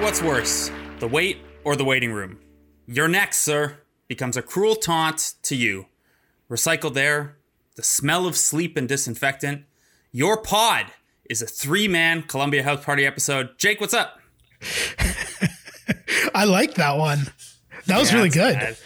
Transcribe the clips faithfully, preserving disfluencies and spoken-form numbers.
what's worse, the wait or the waiting room? Your neck, sir, becomes a cruel taunt to you. Recycled air, the smell of sleep and disinfectant. Your pod is a three-man Columbia House Party episode. Jake, what's up? I like that one. That was yeah, really good. Bad.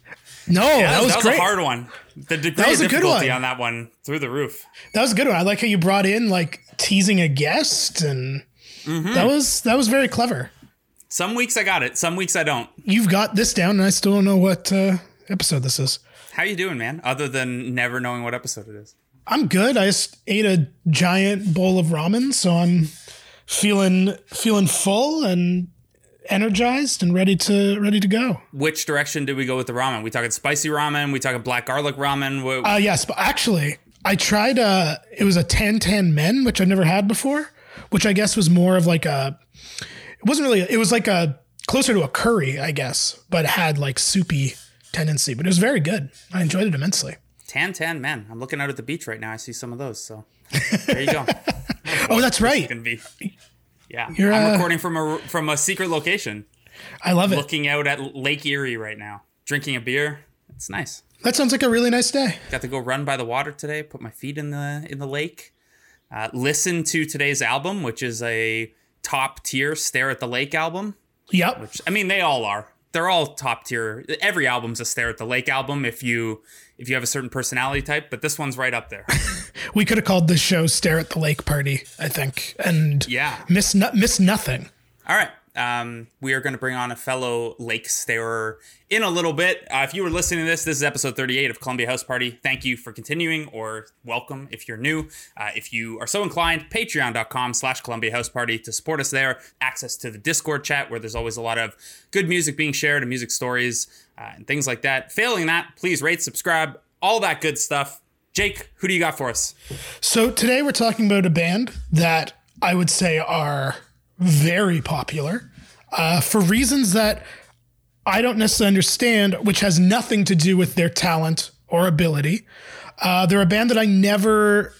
No, yeah, that was that was great. a hard one. The degree that was of a good difficulty one. on that one through the roof. That was a good one. I like how you brought in like teasing a guest, and mm-hmm. that was that was very clever. Some weeks I got it. Some weeks I don't. You've got this down, and I still don't know what uh, episode this is. How you doing, man? Other than never knowing what episode it is. I'm good. I just ate a giant bowl of ramen, so I'm feeling feeling full and energized and ready to ready to go. Which direction did we go with the ramen? We talking spicy ramen? We talking black garlic ramen? What- uh, yes, but actually, I tried. Uh, it was a tan tan men, which I've never had before. Which I guess was more of like a. It wasn't really. It was like a closer to a curry, I guess, but had like soupy tendency. But it was very good. I enjoyed it immensely. Tan tan men. I'm looking out at the beach right now. I see some of those. So there you go. Oh, oh, that's right. Be, yeah, You're, I'm uh, recording from a from a secret location. I love it. Looking out at Lake Erie right now, drinking a beer. It's nice. That sounds like a really nice day. Got to go run by the water today. Put my feet in the in the lake. Uh, listen to today's album, which is a top tier Stare at the Lake album. Yep. Which I mean, they all are. They're all top tier. Every album's a Stare at the Lake album if you if you have a certain personality type, but this one's right up there. We could have called this show Stare at the Lake Party, I think, and yeah, miss no- miss nothing. All right. Um, we are going to bring on a fellow lake starer in a little bit. Uh, if you were listening to this, this is episode thirty-eight of Columbia House Party. Thank you for continuing, or welcome if you're new. Uh, if you are so inclined, patreon.com slash Columbia House Party to support us there. Access to the Discord chat where there's always a lot of good music being shared and music stories uh, and things like that. Failing that, please rate, subscribe, all that good stuff. Jake, who do you got for us? So today we're talking about a band that I would say are very popular uh, for reasons that I don't necessarily understand, which has nothing to do with their talent or ability. Uh, they're a band that I never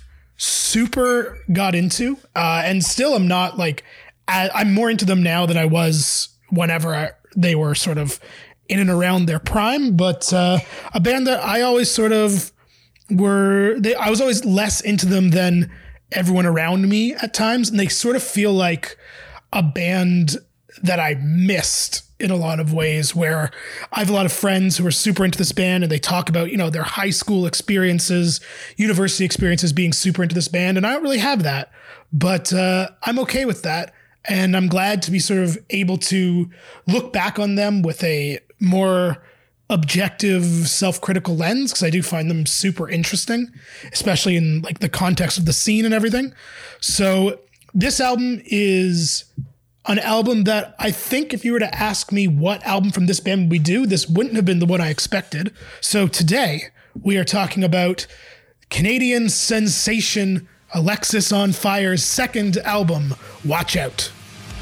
super got into, uh, and still am not like, I, I'm more into them now than I was whenever I, they were sort of in and around their prime. But uh, a band that I always sort of were, they, I was always less into them than everyone around me at times. And they sort of feel like a band that I missed in a lot of ways, where I have a lot of friends who are super into this band and they talk about, you know, their high school experiences, university experiences, being super into this band. And I don't really have that, but uh, I'm okay with that. And I'm glad to be sort of able to look back on them with a more objective, self-critical lens, because I do find them super interesting, especially in like the context of the scene and everything. So this album is an album that I think if you were to ask me what album from this band we do, this wouldn't have been the one I expected. So today we are talking about Canadian sensation Alexis on Fire's second album, Watch Out.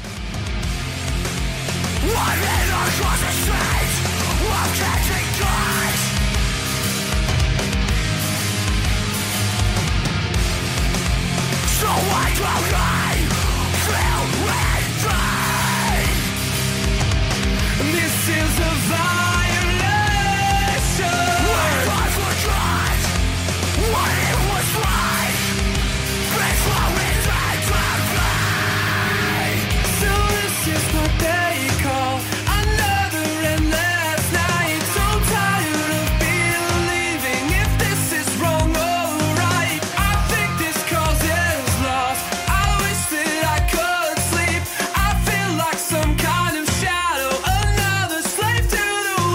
So why do I feel with pain? This is a violation. What I forgot, what it was like before we died to play. So this is what they call another endless night. So tired of believing if this is wrong or right. I think this causes loss. I wish that I could sleep. I feel like some kind of shadow, another slave to the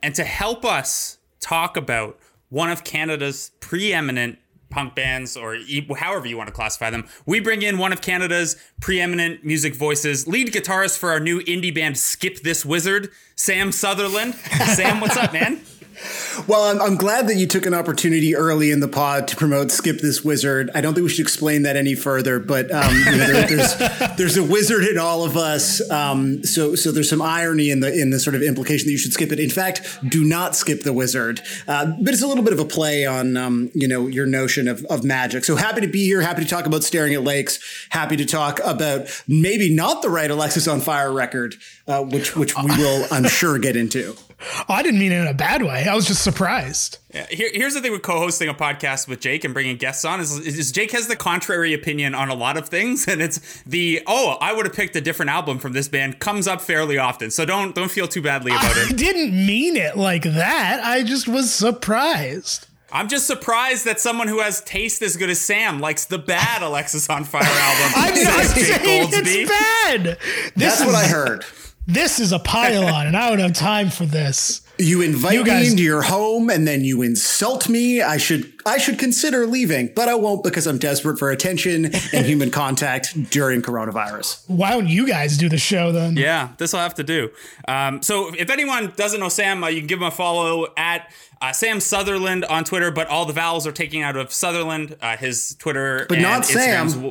and to help us talk about one of Canada's preeminent punk bands, or e- however you want to classify them, we bring in one of Canada's preeminent music voices, lead guitarist for our new indie band Skip This Wizard, Sam Sutherland. Sam, what's up, man? Well, I'm, I'm glad that you took an opportunity early in the pod to promote Skip This Wizard. I don't think we should explain that any further, but um, you know, there, there's there's a wizard in all of us. Um, so so there's some irony in the in the sort of implication that you should skip it. In fact, do not skip the wizard. Uh, but it's a little bit of a play on um, you know your notion of, of magic. So happy to be here. Happy to talk about Staring at Lakes. Happy to talk about maybe not the right Alexis on Fire record, uh, which which we will, I'm sure, get into. I didn't mean it in a bad way. I was just surprised. Yeah, here, here's the thing with co-hosting a podcast with Jake and bringing guests on is, is Jake has the contrary opinion on a lot of things, and it's the oh I would have picked a different album from this band comes up fairly often. So don't don't feel too badly about I it. I didn't mean it like that. I just was surprised. I'm just surprised that someone who has taste as good as Sam likes the bad Alexis on Fire album. I'm not Says Jake saying Goldsby. it's bad. This That's is, what I heard. This is a pile-on, and I don't have time for this. You invite You guys- me into your home and then you insult me. I should I should consider leaving, but I won't because I'm desperate for attention and human contact during coronavirus. Why don't you guys do the show then? Yeah, this will have to do. Um, so if anyone doesn't know Sam, uh, you can give him a follow at uh, Sam Sutherland on Twitter, but all the vowels are taken out of Sutherland. Uh, his Twitter But and not Instagram's Sam. w-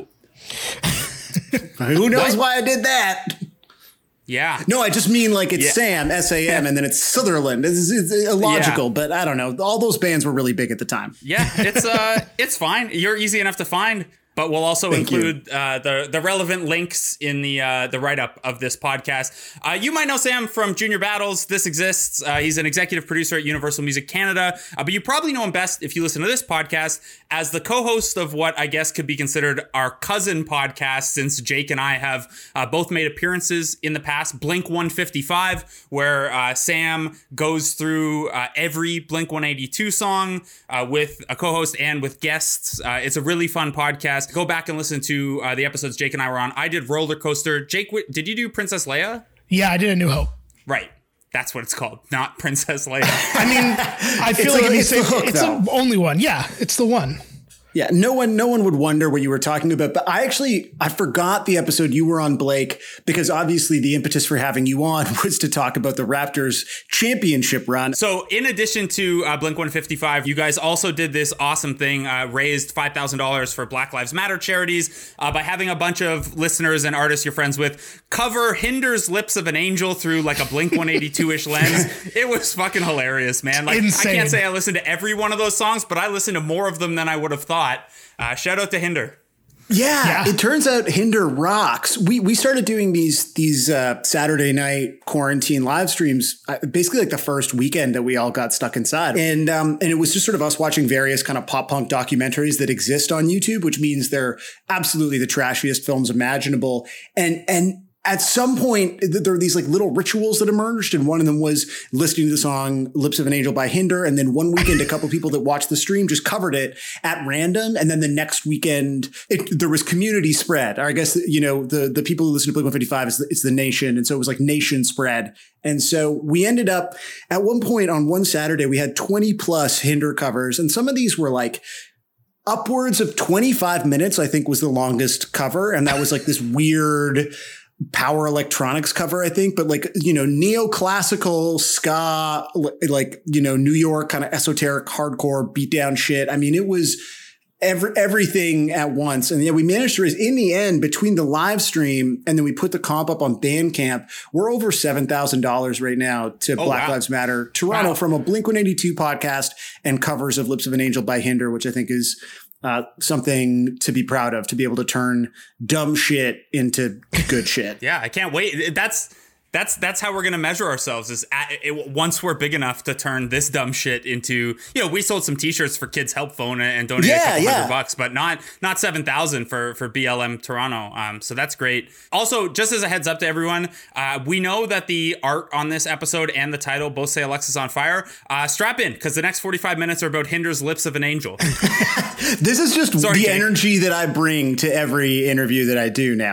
Who knows What? why I did that? Yeah. No, I just mean like it's Yeah. Sam, S A M, and then it's Sutherland. It's, it's illogical, Yeah. but I don't know. All those bands were really big at the time. Yeah, it's uh, it's fine. You're easy enough to find, but we'll also Thank include uh, the the relevant links in the uh, the write up of this podcast. Uh, you might know Sam from Junior Battles. This exists. Uh, he's an executive producer at Universal Music Canada, uh, but you probably know him best if you listen to this podcast as the co-host of what I guess could be considered our cousin podcast, since Jake and I have uh, both made appearances in the past. Blink one fifty-five, where uh, Sam goes through uh, every Blink one eighty-two song uh, with a co-host and with guests. Uh, it's a really fun podcast. Go back and listen to uh, the episodes Jake and I were on. I did Roller Coaster. Jake, w- did you do Princess Leia? Yeah, I did A New Hope. Right. That's what it's called, not Princess Leia. I mean, I feel It's like a- if you it's say the hook, it's though. the only one. Yeah, it's the one. Yeah, no one, no one would wonder what you were talking about. But I actually, I forgot the episode you were on, Blake, because obviously the impetus for having you on was to talk about the Raptors championship run. So in addition to uh, Blink one fifty-five, you guys also did this awesome thing, uh, raised five thousand dollars for Black Lives Matter charities uh, by having a bunch of listeners and artists you're friends with cover Hinder's Lips of an Angel through like a Blink one eighty-two-ish lens. It was fucking hilarious, man. Like Insane. I can't say I listened to every one of those songs, but I listened to more of them than I would have thought. Uh, shout out to Hinder. Yeah, Yeah. it turns out Hinder rocks. We we started doing these these uh, Saturday night quarantine live streams uh, basically like the first weekend that we all got stuck inside, and um, and it was just sort of us watching various kind of pop punk documentaries that exist on YouTube, which means they're absolutely the trashiest films imaginable, and and. At some point, th- there were these like little rituals that emerged, and one of them was listening to the song "Lips of an Angel" by Hinder. And then one weekend, a couple people that watched the stream just covered it at random. And then the next weekend, it, there was community spread. Or I guess you know the the people who listen to Blink one fifty-five is the, it's the nation, and so it was like nation spread. And so we ended up at one point on one Saturday, we had twenty plus Hinder covers, and some of these were like upwards of twenty-five minutes. I think was the longest cover, and that was like this weird power electronics cover, I think, but like, you know, neoclassical ska, like, you know, New York kind of esoteric hardcore beatdown shit. I mean, it was every, everything at once. And yeah, we managed to raise in the end between the live stream and then we put the comp up on Bandcamp. We're over seven thousand dollars right now to Oh, Black wow. Lives Matter Toronto Wow. from a Blink one eighty-two podcast and covers of Lips of an Angel by Hinder, which I think is Uh, something to be proud of, to be able to turn dumb shit into good shit. Yeah, I can't wait. That's that's that's how we're gonna measure ourselves. Is at, it, once we're big enough to turn this dumb shit into, you know, we sold some T-shirts for Kids Help Phone and donated Yeah, a couple yeah. hundred bucks, but not not seven thousand for for B L M Toronto. Um, so that's great. Also, just as a heads up to everyone, uh, we know that the art on this episode and the title both say Alexis on Fire. Uh, strap in, because the next forty-five minutes are about Hinder's Lips of an Angel. This is just Sorry, the Jake. energy that I bring to every interview that I do now.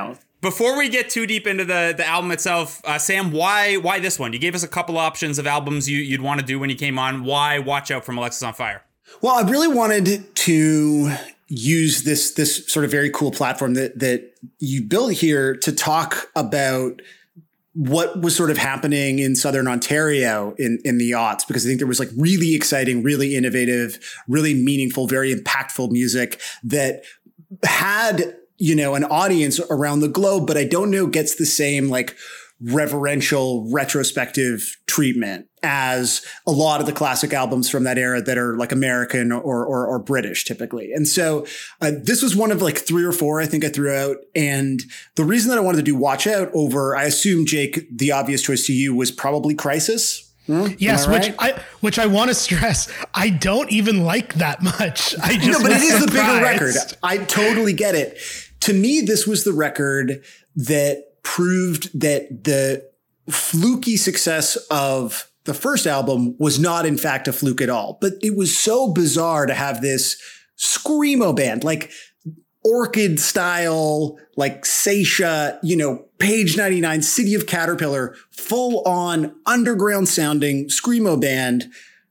Before we get too deep into the, the album itself, uh, Sam, why why this one? You gave us a couple options of albums you, you'd want to do when you came on. Why Watch Out from Alexisonfire? Well, I really wanted to use this this sort of very cool platform that that you built here to talk about what was sort of happening in Southern Ontario in, in the aughts, because I think there was like really exciting, really innovative, really meaningful, very impactful music that had, you know, an audience around the globe, but I don't know gets the same like reverential retrospective treatment as a lot of the classic albums from that era that are like American or or, or British typically. And so uh, this was one of like three or four I think I threw out. And the reason that I wanted to do Watch Out over, I assume, Jake, the obvious choice to you was probably Crisis. Hmm? Yes, I which right? I which I want to stress, I don't even like that much. I just no, but it was is the bigger surprised. record. I totally get it. To me, this was the record that proved that the fluky success of the first album was not in fact a fluke at all. But it was so bizarre to have this screamo band, like Orchid style, like Seisha, you know, Page ninety-nine, City of Caterpillar, full on underground sounding screamo band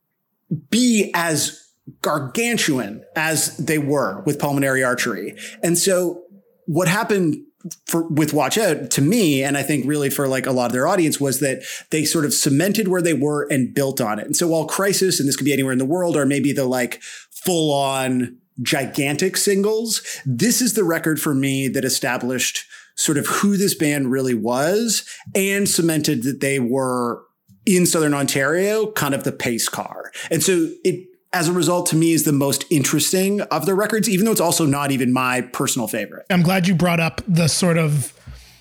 be as gargantuan as they were with Pulmonary Archery. And so what happened for with Watch Out to me, and I think really for like a lot of their audience, was that they sort of cemented where they were and built on it. And so while Crisis, and this could be anywhere in the world, or maybe the like full on gigantic singles, this is the record for me that established sort of who this band really was and cemented that they were in Southern Ontario, kind of the pace car. And so it, as a result, to me, is the most interesting of the records, even though it's also not even my personal favorite. I'm glad you brought up the sort of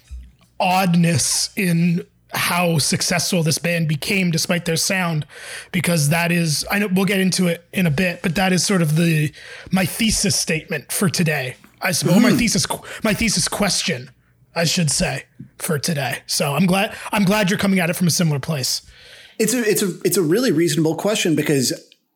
oddness in how successful this band became despite their sound, because that is, I know we'll get into it in a bit, but that is sort of the, my thesis statement for today. I suppose mm. my thesis, my thesis question, I should say, for today. So I'm glad, I'm glad you're coming at it from a similar place. It's a, it's a, it's a really reasonable question, because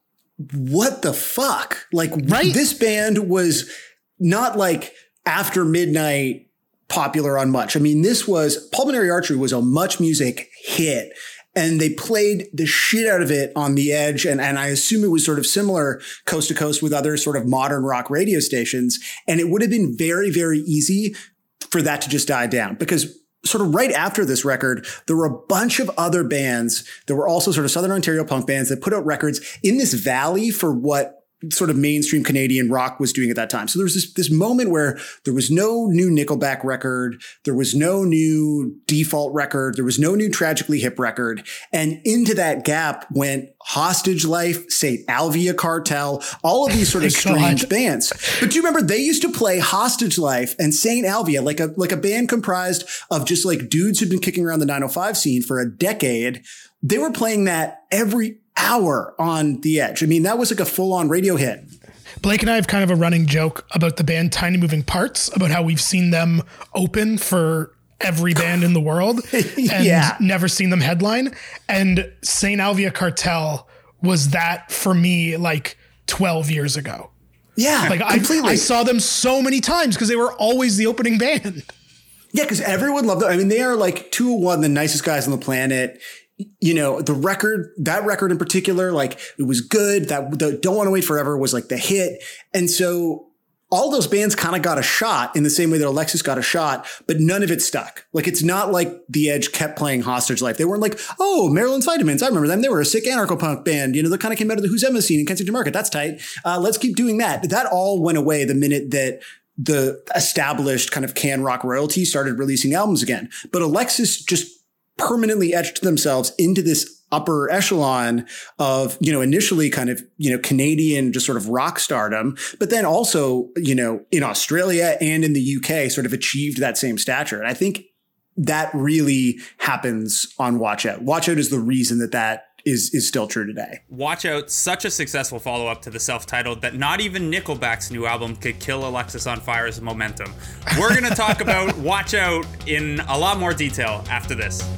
what the fuck? Like, right? This band was not like after midnight popular on Much. I mean, this was Pulmonary Archery was a Much Music hit, and they played the shit out of it on The Edge. And, and I assume it was sort of similar coast to coast with other sort of modern rock radio stations. And it would have been very, very easy for that to just die down, because sort of right after this record, there were a bunch of other bands that were also sort of Southern Ontario punk bands that put out records in this valley for what sort of mainstream Canadian rock was doing at that time. So there was this, this moment where there was no new Nickelback record. There was no new Default record. There was no new Tragically Hip record. And into that gap went Hostage Life, Saint Alvia Cartel, all of these sort of strange God. bands. But do you remember they used to play Hostage Life and Saint Alvia, like a, like a band comprised of just like dudes who'd been kicking around the nine oh five scene for a decade. They were playing that every hour on The Edge. I mean, that was like a full-on radio hit. Blake and I have kind of a running joke about the band Tiny Moving Parts, about how we've seen them open for every band in the world and yeah. never seen them headline. And Saint Alvia Cartel was that for me like twelve years ago. Yeah, like completely. I, I saw them so many times because they were always the opening band. Yeah, because everyone loved them. I mean, they are like two oh one, the nicest guys on the planet. You know, the record, that record in particular, like it was good. That the Don't Want to Wait Forever was like the hit. And so all those bands kind of got a shot in the same way that Alexis got a shot, but none of it stuck. Like, it's not like The Edge kept playing Hostage Life. They weren't like, oh, Maryland's Vitamins. I remember them. They were a sick anarcho-punk band. You know, they kind of came out of the Who's Emma scene in Kensington Market. That's tight. Uh, let's keep doing that. That all went away the minute that the established kind of can rock royalty started releasing albums again. But Alexis just permanently etched themselves into this upper echelon of, you know, initially kind of, you know, Canadian, just sort of rock stardom, but then also, you know, in Australia and in the U K sort of achieved that same stature. And I think that really happens on Watch Out. Watch Out is the reason that that is is still true today. Watch Out, such a successful follow-up to the self-titled that not even Nickelback's new album could kill Alexisonfire's momentum. We're going to talk about Watch Out in a lot more detail after this.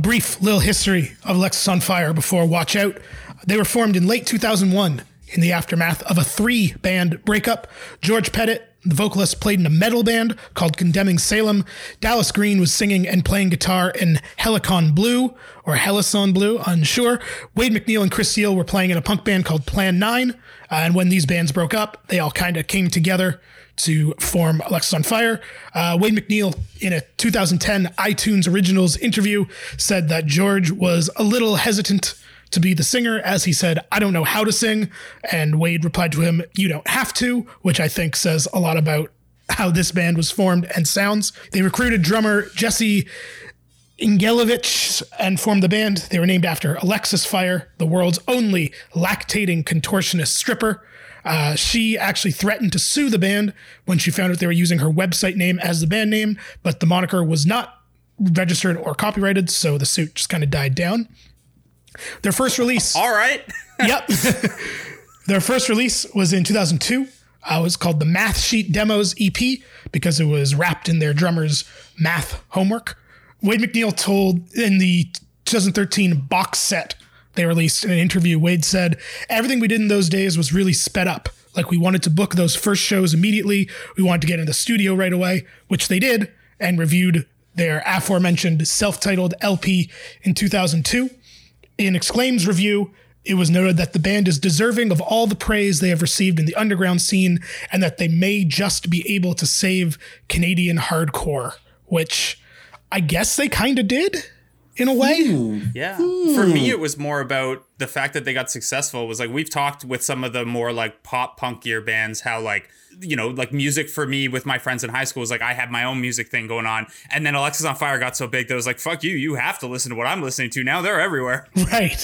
brief little history of Alexis on Fire before Watch Out. They were formed in late two thousand one in the aftermath of a three-band breakup. George Pettit, the vocalist, played in a metal band called Condemning Salem. Dallas Green was singing and playing guitar in Helicon Blue, or Helison Blue, unsure. Wade McNeil and Chris Seal were playing in a punk band called Plan nine. Uh, and when these bands broke up, they all kind of came together to form Alexis on Fire. Uh, Wade McNeil, in a two thousand ten iTunes Originals interview, said that George was a little hesitant to be the singer, as he said, "I don't know how to sing." And Wade replied to him, "You don't have to," which I think says a lot about how this band was formed and sounds. They recruited drummer Jesse Ingelovich and formed the band. They were named after Alexis Fire, the world's only lactating contortionist stripper. Uh, she actually threatened to sue the band when she found out they were using her website name as the band name, but the moniker was not registered or copyrighted, so the suit just kind of died down. Their first release... All right. Yep. Their first release was in two thousand two. Uh, it was called the Math Sheet Demos E P because it was wrapped in their drummer's math homework. Wade McNeil told in the two thousand thirteen box set they released in an interview, Wade said, "Everything we did in those days was really sped up. Like we wanted to book those first shows immediately. We wanted to get in the studio right away," which they did, and reviewed their aforementioned self-titled L P in two thousand two. In Exclaim's review, it was noted that the band is deserving of all the praise they have received in the underground scene and that they may just be able to save Canadian hardcore, which I guess they kind of did in a way. Ooh. Yeah. For me, it was more about the fact that they got successful. It was like, we've talked with some of the more like pop punkier bands, how like, you know, like music for me with my friends in high school was like, I had my own music thing going on. And then Alexis on Fire got so big that it was like, fuck you, you have to listen to what I'm listening to now. They're everywhere. Right.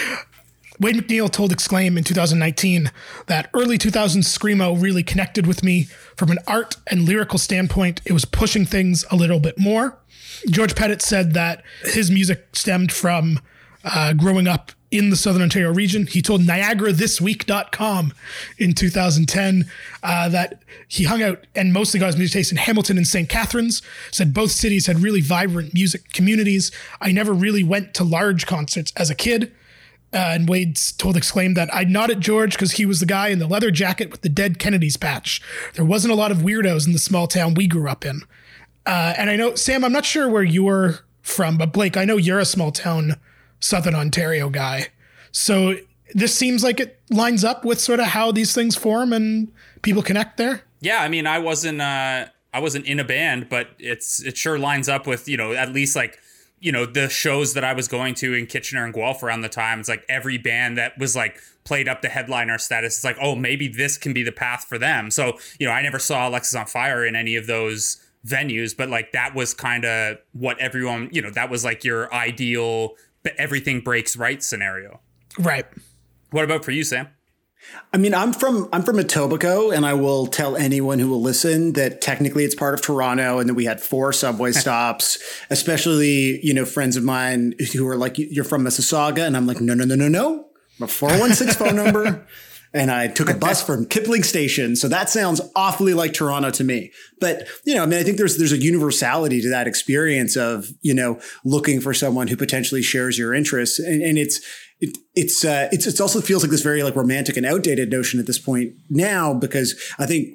Wade McNeil told Exclaim in two thousand nineteen that early two thousands Screamo really connected with me. From an art and lyrical standpoint, it was pushing things a little bit more. George Pettit said that his music stemmed from uh, growing up in the Southern Ontario region. He told Niagara This Week dot com in two thousand ten uh, that he hung out and mostly got his music taste in Hamilton and Saint Catharines. Said both cities had really vibrant music communities. "I never really went to large concerts as a kid." Uh, and Wade told Exclaim that, "I nod at George because he was the guy in the leather jacket with the dead Kennedys patch. There wasn't a lot of weirdos in the small town we grew up in." Uh, and I know, Sam, I'm not sure where you're from, but Blake, I know you're a small town Southern Ontario guy. So this seems like it lines up with sort of how these things form and people connect there. Yeah, I mean, I wasn't uh, I wasn't in a band, but it's it sure lines up with, you know, at least like, you know, the shows that I was going to in Kitchener and Guelph around the time. It's like every band that was like played up to headliner status. It's like, oh, maybe this can be the path for them. So, you know, I never saw Alexis on Fire in any of those venues, but like that was kind of what everyone, you know, that was like your ideal everything breaks right scenario. Right. What about for you, Sam? I mean, I'm from I'm from Etobicoke, and I will tell anyone who will listen that technically it's part of Toronto, and that we had four subway stops. Especially, you know, friends of mine who are like, "You're from Mississauga," and I'm like, "No, no, no, no, no. My four one six phone number." And I took a bus from Kipling Station. So that sounds awfully like Toronto to me. But, you know, I mean, I think there's there's a universality to that experience of, you know, looking for someone who potentially shares your interests. And, and it's it, it's uh, it's it also feels like this very like romantic and outdated notion at this point now, because I think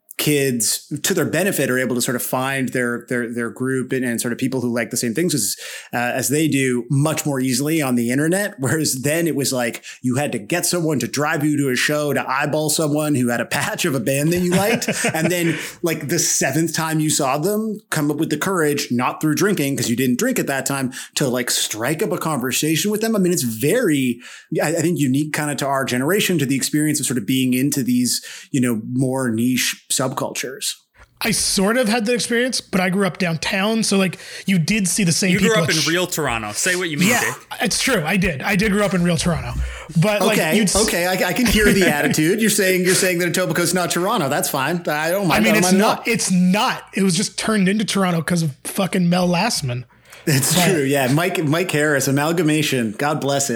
kids, to their benefit, are able to sort of find their their their group and, and sort of people who like the same things as uh, as they do much more easily on the internet. Whereas then it was like you had to get someone to drive you to a show to eyeball someone who had a patch of a band that you liked, and then like the seventh time you saw them, come up with the courage, not through drinking because you didn't drink at that time, to like strike up a conversation with them. I mean, it's very, I, I think, unique kind of to our generation, to the experience of sort of being into these, you know, more niche sub subcultures. I sort of had that experience, but I grew up downtown, so like you did see the same you people. You grew up in sh- real Toronto. Say what you mean, yeah, Jake. It's true. I did. I did grow up in real Toronto. But okay, like you'd okay, I, I can hear the attitude. You're saying you're saying that Etobicoke's not Toronto. That's fine. I don't mind. I mean, I it's mind not. It's not. It was just turned into Toronto because of fucking Mel Lastman. It's but, true. Yeah, Mike Mike Harris, amalgamation. God bless it.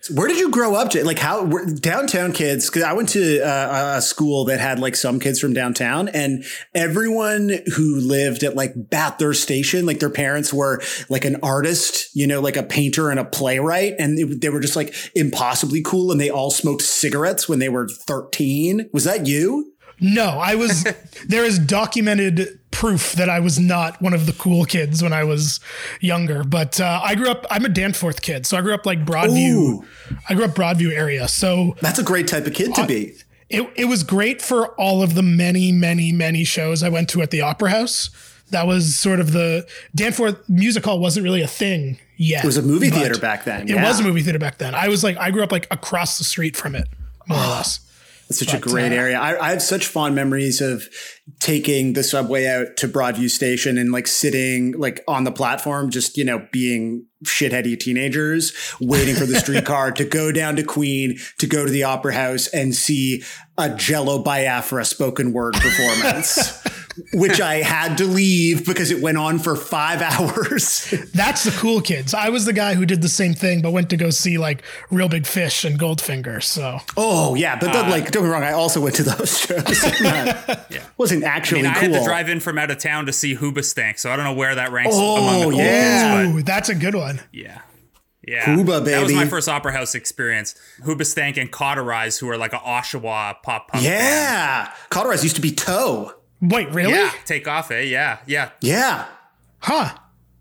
Where did you grow up, Jay? Like how where, downtown kids? Because I went to uh, a school that had like some kids from downtown, and everyone who lived at like Bathurst Station, like their parents were like an artist, you know, like a painter and a playwright, and they, they were just like impossibly cool, and they all smoked cigarettes when they were thirteen. Was that you? No, I was, there is documented proof that I was not one of the cool kids when I was younger, but uh, I grew up, I'm a Danforth kid. So I grew up like Broadview. Ooh. I grew up Broadview area. So That's a great type of kid to uh, be. It, it was great for all of the many, many, many shows I went to at the Opera House. That was sort of the Danforth Music Hall wasn't really a thing yet. It was a movie but theater back then. It yeah. was a movie theater back then. I was like, I grew up like across the street from it, more or less. It's such But, a great uh, area. I, I have such fond memories of taking the subway out to Broadview Station and like sitting like on the platform, just, you know, being shitheady teenagers, waiting for the streetcar to go down to Queen, to go to the Opera House and see a Jello Biafra spoken word performance. Which I had to leave because it went on for five hours. That's the cool kids. I was the guy who did the same thing, but went to go see like Real Big Fish and Goldfinger. So, Oh yeah, but then, like, don't get me wrong, I also went to those shows. Not, Yeah. Wasn't I actually mean, I cool. had to drive in from out of town to see Hoobastank, so I don't know where that ranks Oh, among the cool yeah. kids, ooh, that's a good one. but yeah. Yeah. Hooba, That was my baby. first Opera House experience. Hoobastank and Cauterize, who are like an Oshawa pop punk band. Yeah, Cauterize used to be Toe. Wait, really? Yeah. Take off, eh? Yeah. Yeah. Yeah, Huh.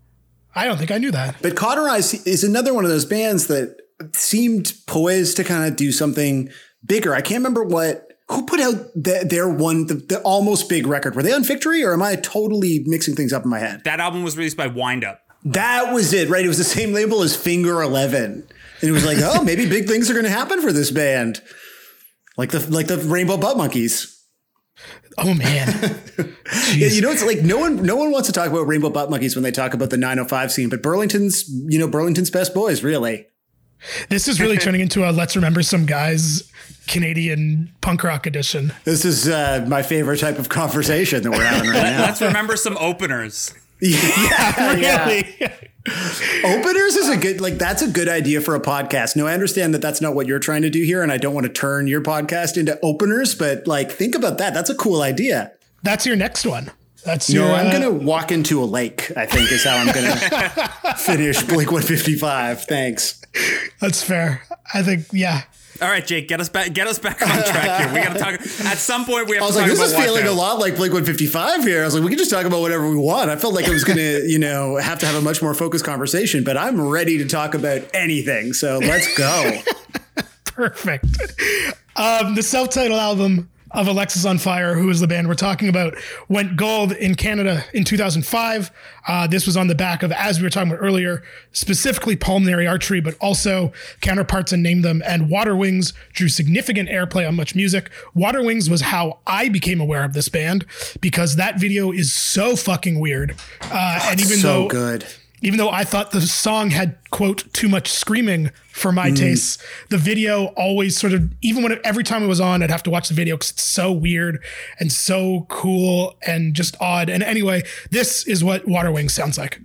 I don't think I knew that. but Cauterize is another one of those bands that seemed poised to kind of do something bigger. I can't remember what. Who put out the, their one, the, the almost big record? Were they on Victory, or am I totally mixing things up in my head? That album was released by Wind Up. That was it, right? It was the same label as Finger Eleven, and it was like, oh, maybe big things are going to happen for this band, like the like the Rainbow Butt Monkeys. Oh man. Yeah, you know, it's like no one no one wants to talk about Rainbow Butt Monkeys when they talk about the nine oh five scene, but Burlington's, you know, Burlington's best boys, really. This is really turning into a Let's Remember Some Guys Canadian punk rock edition. This is uh, my favorite type of conversation that we're having right now. Let's remember some openers. yeah, yeah. Really? Openers is a good, like, that's a good idea for a podcast. No, I understand that that's not what you're trying to do here, and I don't want to turn your podcast into openers, but like, think about that. That's a cool idea. That's your next one. That's No, your. I'm uh, going to walk into a lake, I think is how I'm going to finish Blink one fifty-five. Thanks. That's fair. I think, yeah. All right, Jake, get us back get us back on track here. We got to talk. At some point, we have I was to like, talk this about is feeling a Watch Out. lot like Blink one fifty-five here. I was like, we can just talk about whatever we want. I felt like I was going to, you know, have to have a much more focused conversation, but I'm ready to talk about anything. So let's go. Perfect. Um, the self-titled album of Alexis on Fire, who is the band we're talking about, went gold in Canada in two thousand five. Uh, this was on the back of, as we were talking about earlier, specifically Pulmonary Archery, but also Counterparts and Name Them, and Water Wings drew significant airplay on Much Music. Water Wings was how I became aware of this band, because that video is so fucking weird. Uh, and even so though good. Even though I thought the song had, quote, too much screaming for my Mm. tastes, the video always sort of, even when it, every time it was on, I'd have to watch the video because it's so weird and so cool and just odd. And anyway, this is what Water Wings sounds like.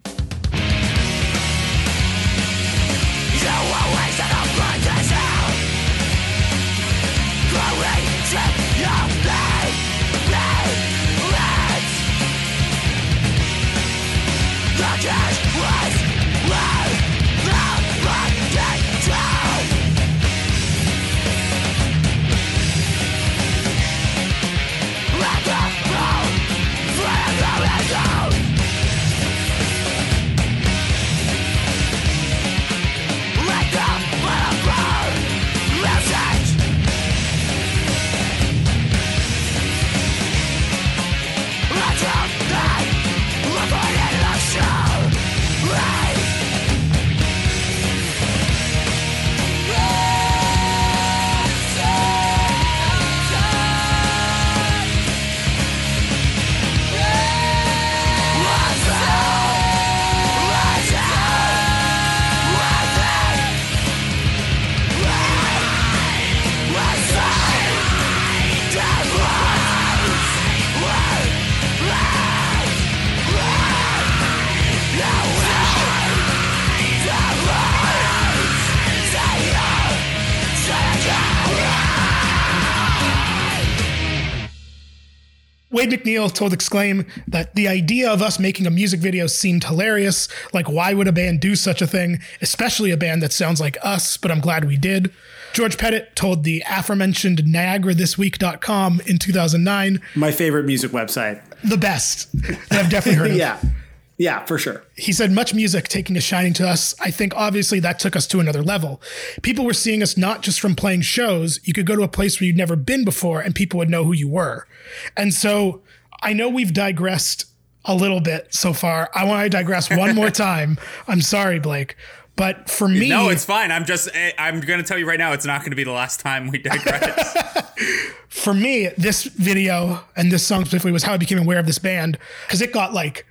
Wade McNeil told Exclaim that the idea of us making a music video seemed hilarious. Like, why would a band do such a thing, especially a band that sounds like us, but I'm glad we did. George Pettit told the aforementioned Niagara This Week dot com in two thousand nine. My favorite music website. The best that I've definitely heard of. Yeah. Yeah, for sure. He said, much music taking a shining to us. I think obviously that took us to another level. People were seeing us not just from playing shows. You could go to a place where you'd never been before and people would know who you were. And so I know we've digressed a little bit so far. I want to digress one more time. I'm sorry, Blake. But for me... No, it's fine. I'm just, I'm going to tell you right now, it's not going to be the last time we digress. For me, this video and this song specifically was how I became aware of this band, because it got like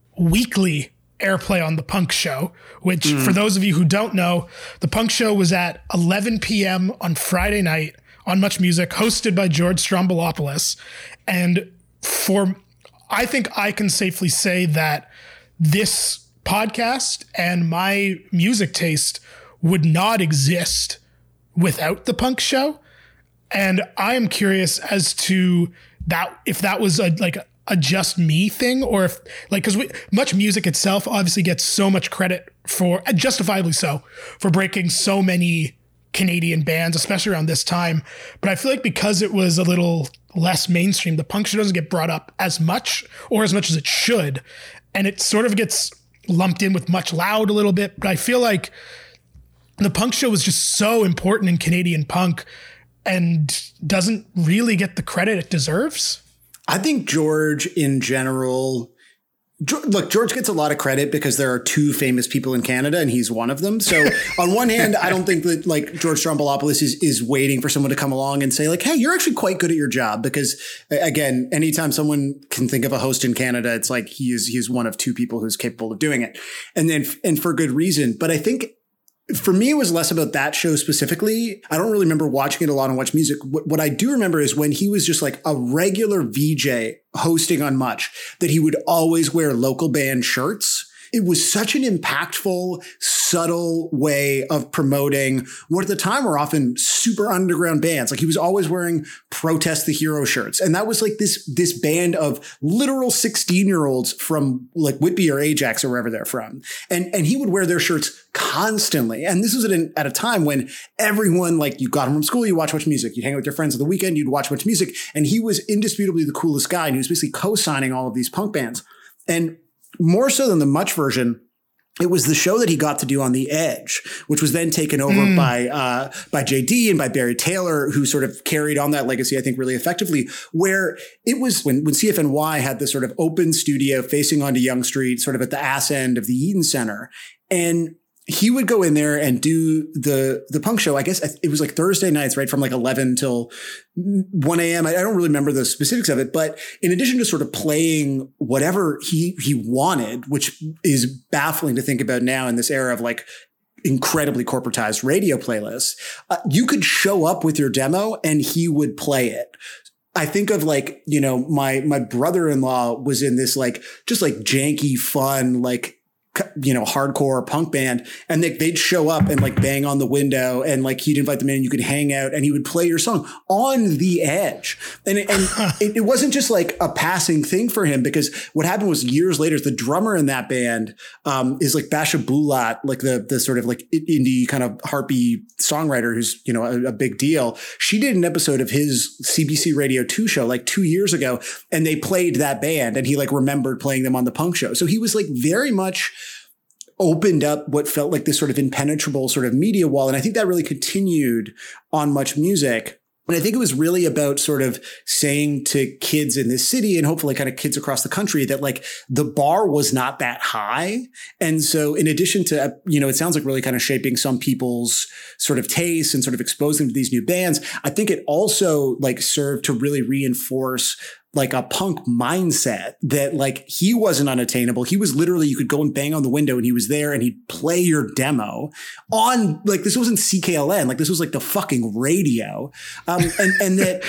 weekly airplay on The Punk Show, which mm. for those of you who don't know, The Punk Show was at eleven p.m. on Friday night on Much Music, hosted by George Stroumboulopoulos. And for, I think I can safely say that this podcast and my music taste would not exist without The Punk Show. And I am curious as to that, if that was a like a, a just me thing, or if like, because Much Music itself obviously gets so much credit for, and justifiably so, for breaking so many Canadian bands, especially around this time. But I feel like because it was a little less mainstream, The Punk Show doesn't get brought up as much or as much as it should. And it sort of gets lumped in with Much Loud a little bit. But I feel like The Punk Show was just so important in Canadian punk and doesn't really get the credit it deserves. I think George in general, look, George gets a lot of credit because there are two famous people in Canada and he's one of them. So on one hand, I don't think that like George Stroumboulopoulos is, is waiting for someone to come along and say like, hey, you're actually quite good at your job. Because again, anytime someone can think of a host in Canada, it's like he is, he is one of two people who's capable of doing it. And then, and for good reason. But I think for me, it was less about that show specifically. I don't really remember watching it a lot on Much Music. What, what I do remember is when he was just like a regular V J hosting on Much, that he would always wear local band shirts. It was such an impactful, subtle way of promoting what at the time were often super underground bands. Like he was always wearing Protest the Hero shirts. And that was like this, this band of literal sixteen year olds from like Whitby or Ajax or wherever they're from. And, and he would wear their shirts constantly. And this was at, an, at a time when everyone, like you got home from school, you watch Much Music, you'd hang out with your friends on the weekend, you'd watch Much Music. And he was indisputably the coolest guy. And he was basically co-signing all of these punk bands. And more so than the Much version, it was the show that he got to do on The Edge, which was then taken over mm. by uh, by J D and by Barry Taylor, who sort of carried on that legacy, I think, really effectively, where it was when, when C F N Y had this sort of open studio facing onto Yonge Street, sort of at the ass end of the Eaton Center. And he would go in there and do the the punk show. I guess it was like Thursday nights, right? From like eleven till one a.m. I don't really remember the specifics of it. But in addition to sort of playing whatever he he wanted, which is baffling to think about now in this era of like incredibly corporatized radio playlists, uh, you could show up with your demo and he would play it. I think of like, you know, my my brother-in-law was in this like just like janky, fun, like, you know, hardcore punk band, and they, they'd show up and like bang on the window and like he'd invite them in and you could hang out and he would play your song on The Edge. And, and it, it wasn't just like a passing thing for him, because what happened was years later, the drummer in that band um, is like Basha Bulat, like the, the sort of like indie kind of harpy songwriter who's, you know, a, a big deal. She did an episode of his C B C Radio two show like two years ago, and they played that band and he like remembered playing them on the punk show. So he was like very much opened up what felt like this sort of impenetrable sort of media wall. And I think that really continued on Much Music. And I think it was really about sort of saying to kids in this city and hopefully kind of kids across the country that like the bar was not that high. And so in addition to, you know, it sounds like really kind of shaping some people's sort of tastes and sort of exposing them to these new bands, I think it also like served to really reinforce like a punk mindset that like he wasn't unattainable. He was literally, you could go and bang on the window and he was there and he'd play your demo on like, this wasn't C K L N. Like this was like the fucking radio. Um, and, and that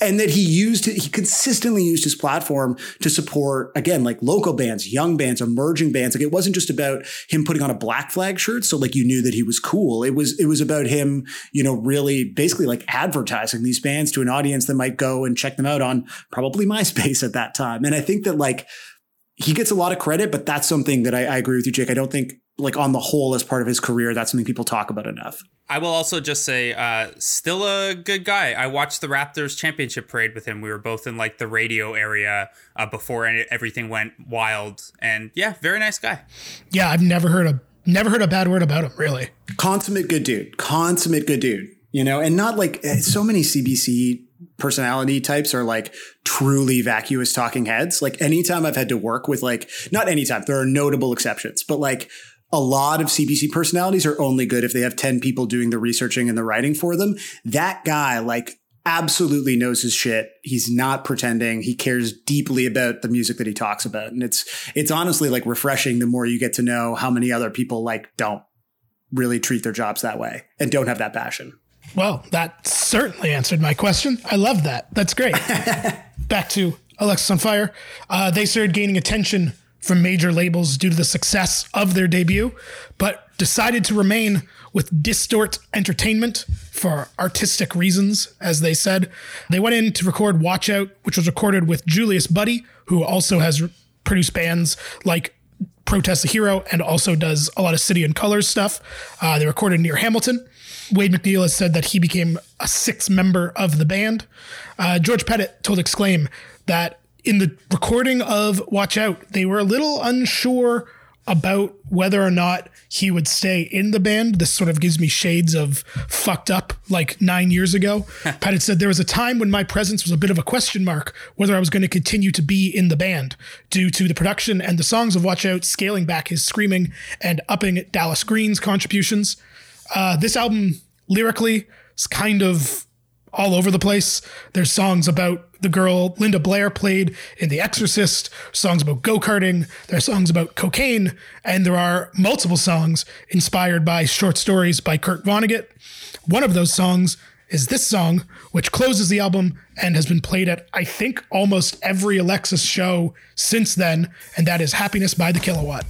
and that he used, he consistently used his platform to support, again, like local bands, young bands, emerging bands. Like it wasn't just about him putting on a Black Flag shirt. So like you knew that he was cool. It was, it was about him, you know, really basically like advertising these bands to an audience that might go and check them out on probably MySpace at that time. And I think that like he gets a lot of credit, but that's something that I, I agree with you, Jake. I don't think like on the whole, as part of his career, that's something people talk about enough. I will also just say, uh, still a good guy. I watched the Raptors championship parade with him. We were both in like the radio area uh, before any, everything went wild. And yeah, very nice guy. Yeah, I've never heard a never heard a bad word about him, really. Consummate good dude. Consummate good dude. You know, and not like so many C B C personality types are like truly vacuous talking heads. Like anytime I've had to work with like, not anytime, there are notable exceptions, but like a lot of C B C personalities are only good if they have ten people doing the researching and the writing for them. That guy like absolutely knows his shit. He's not pretending. He cares deeply about the music that he talks about. And it's, it's honestly like refreshing the more you get to know how many other people like don't really treat their jobs that way and don't have that passion. Well, that certainly answered my question. I love that. That's great. Back to Alexis on Fire. Uh, they started gaining attention from major labels due to the success of their debut, but decided to remain with Distort Entertainment for artistic reasons, as they said. They went in to record Watch Out, which was recorded with Julius Buddy, who also has re- produced bands like Protest the Hero and also does a lot of City and Colors stuff. Uh, they recorded near Hamilton. Wade McNeil has said that he became a sixth member of the band. Uh, George Pettit told Exclaim that in the recording of Watch Out, they were a little unsure about whether or not he would stay in the band. This sort of gives me shades of Fucked Up like nine years ago. Pettit said, there was a time when my presence was a bit of a question mark whether I was going to continue to be in the band due to the production and the songs of Watch Out scaling back his screaming and upping Dallas Green's contributions. Uh, this album lyrically is kind of all over the place. There's songs about the girl Linda Blair played in The Exorcist, songs about go-karting, there are songs about cocaine, and there are multiple songs inspired by short stories by Kurt Vonnegut. One of those songs is this song, which closes the album and has been played at, I think, almost every Alexis show since then, and that is Happiness by the Kilowatt.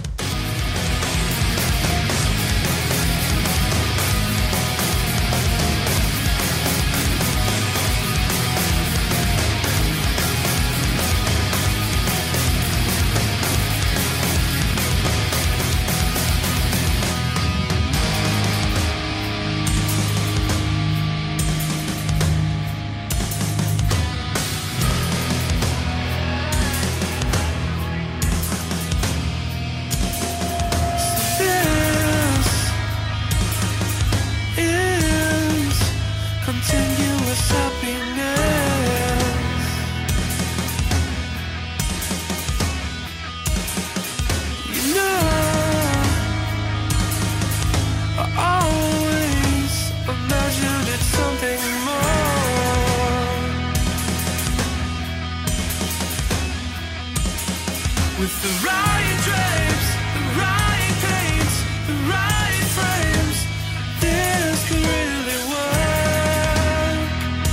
With the right drapes, the right paints, the right frames, this could really work.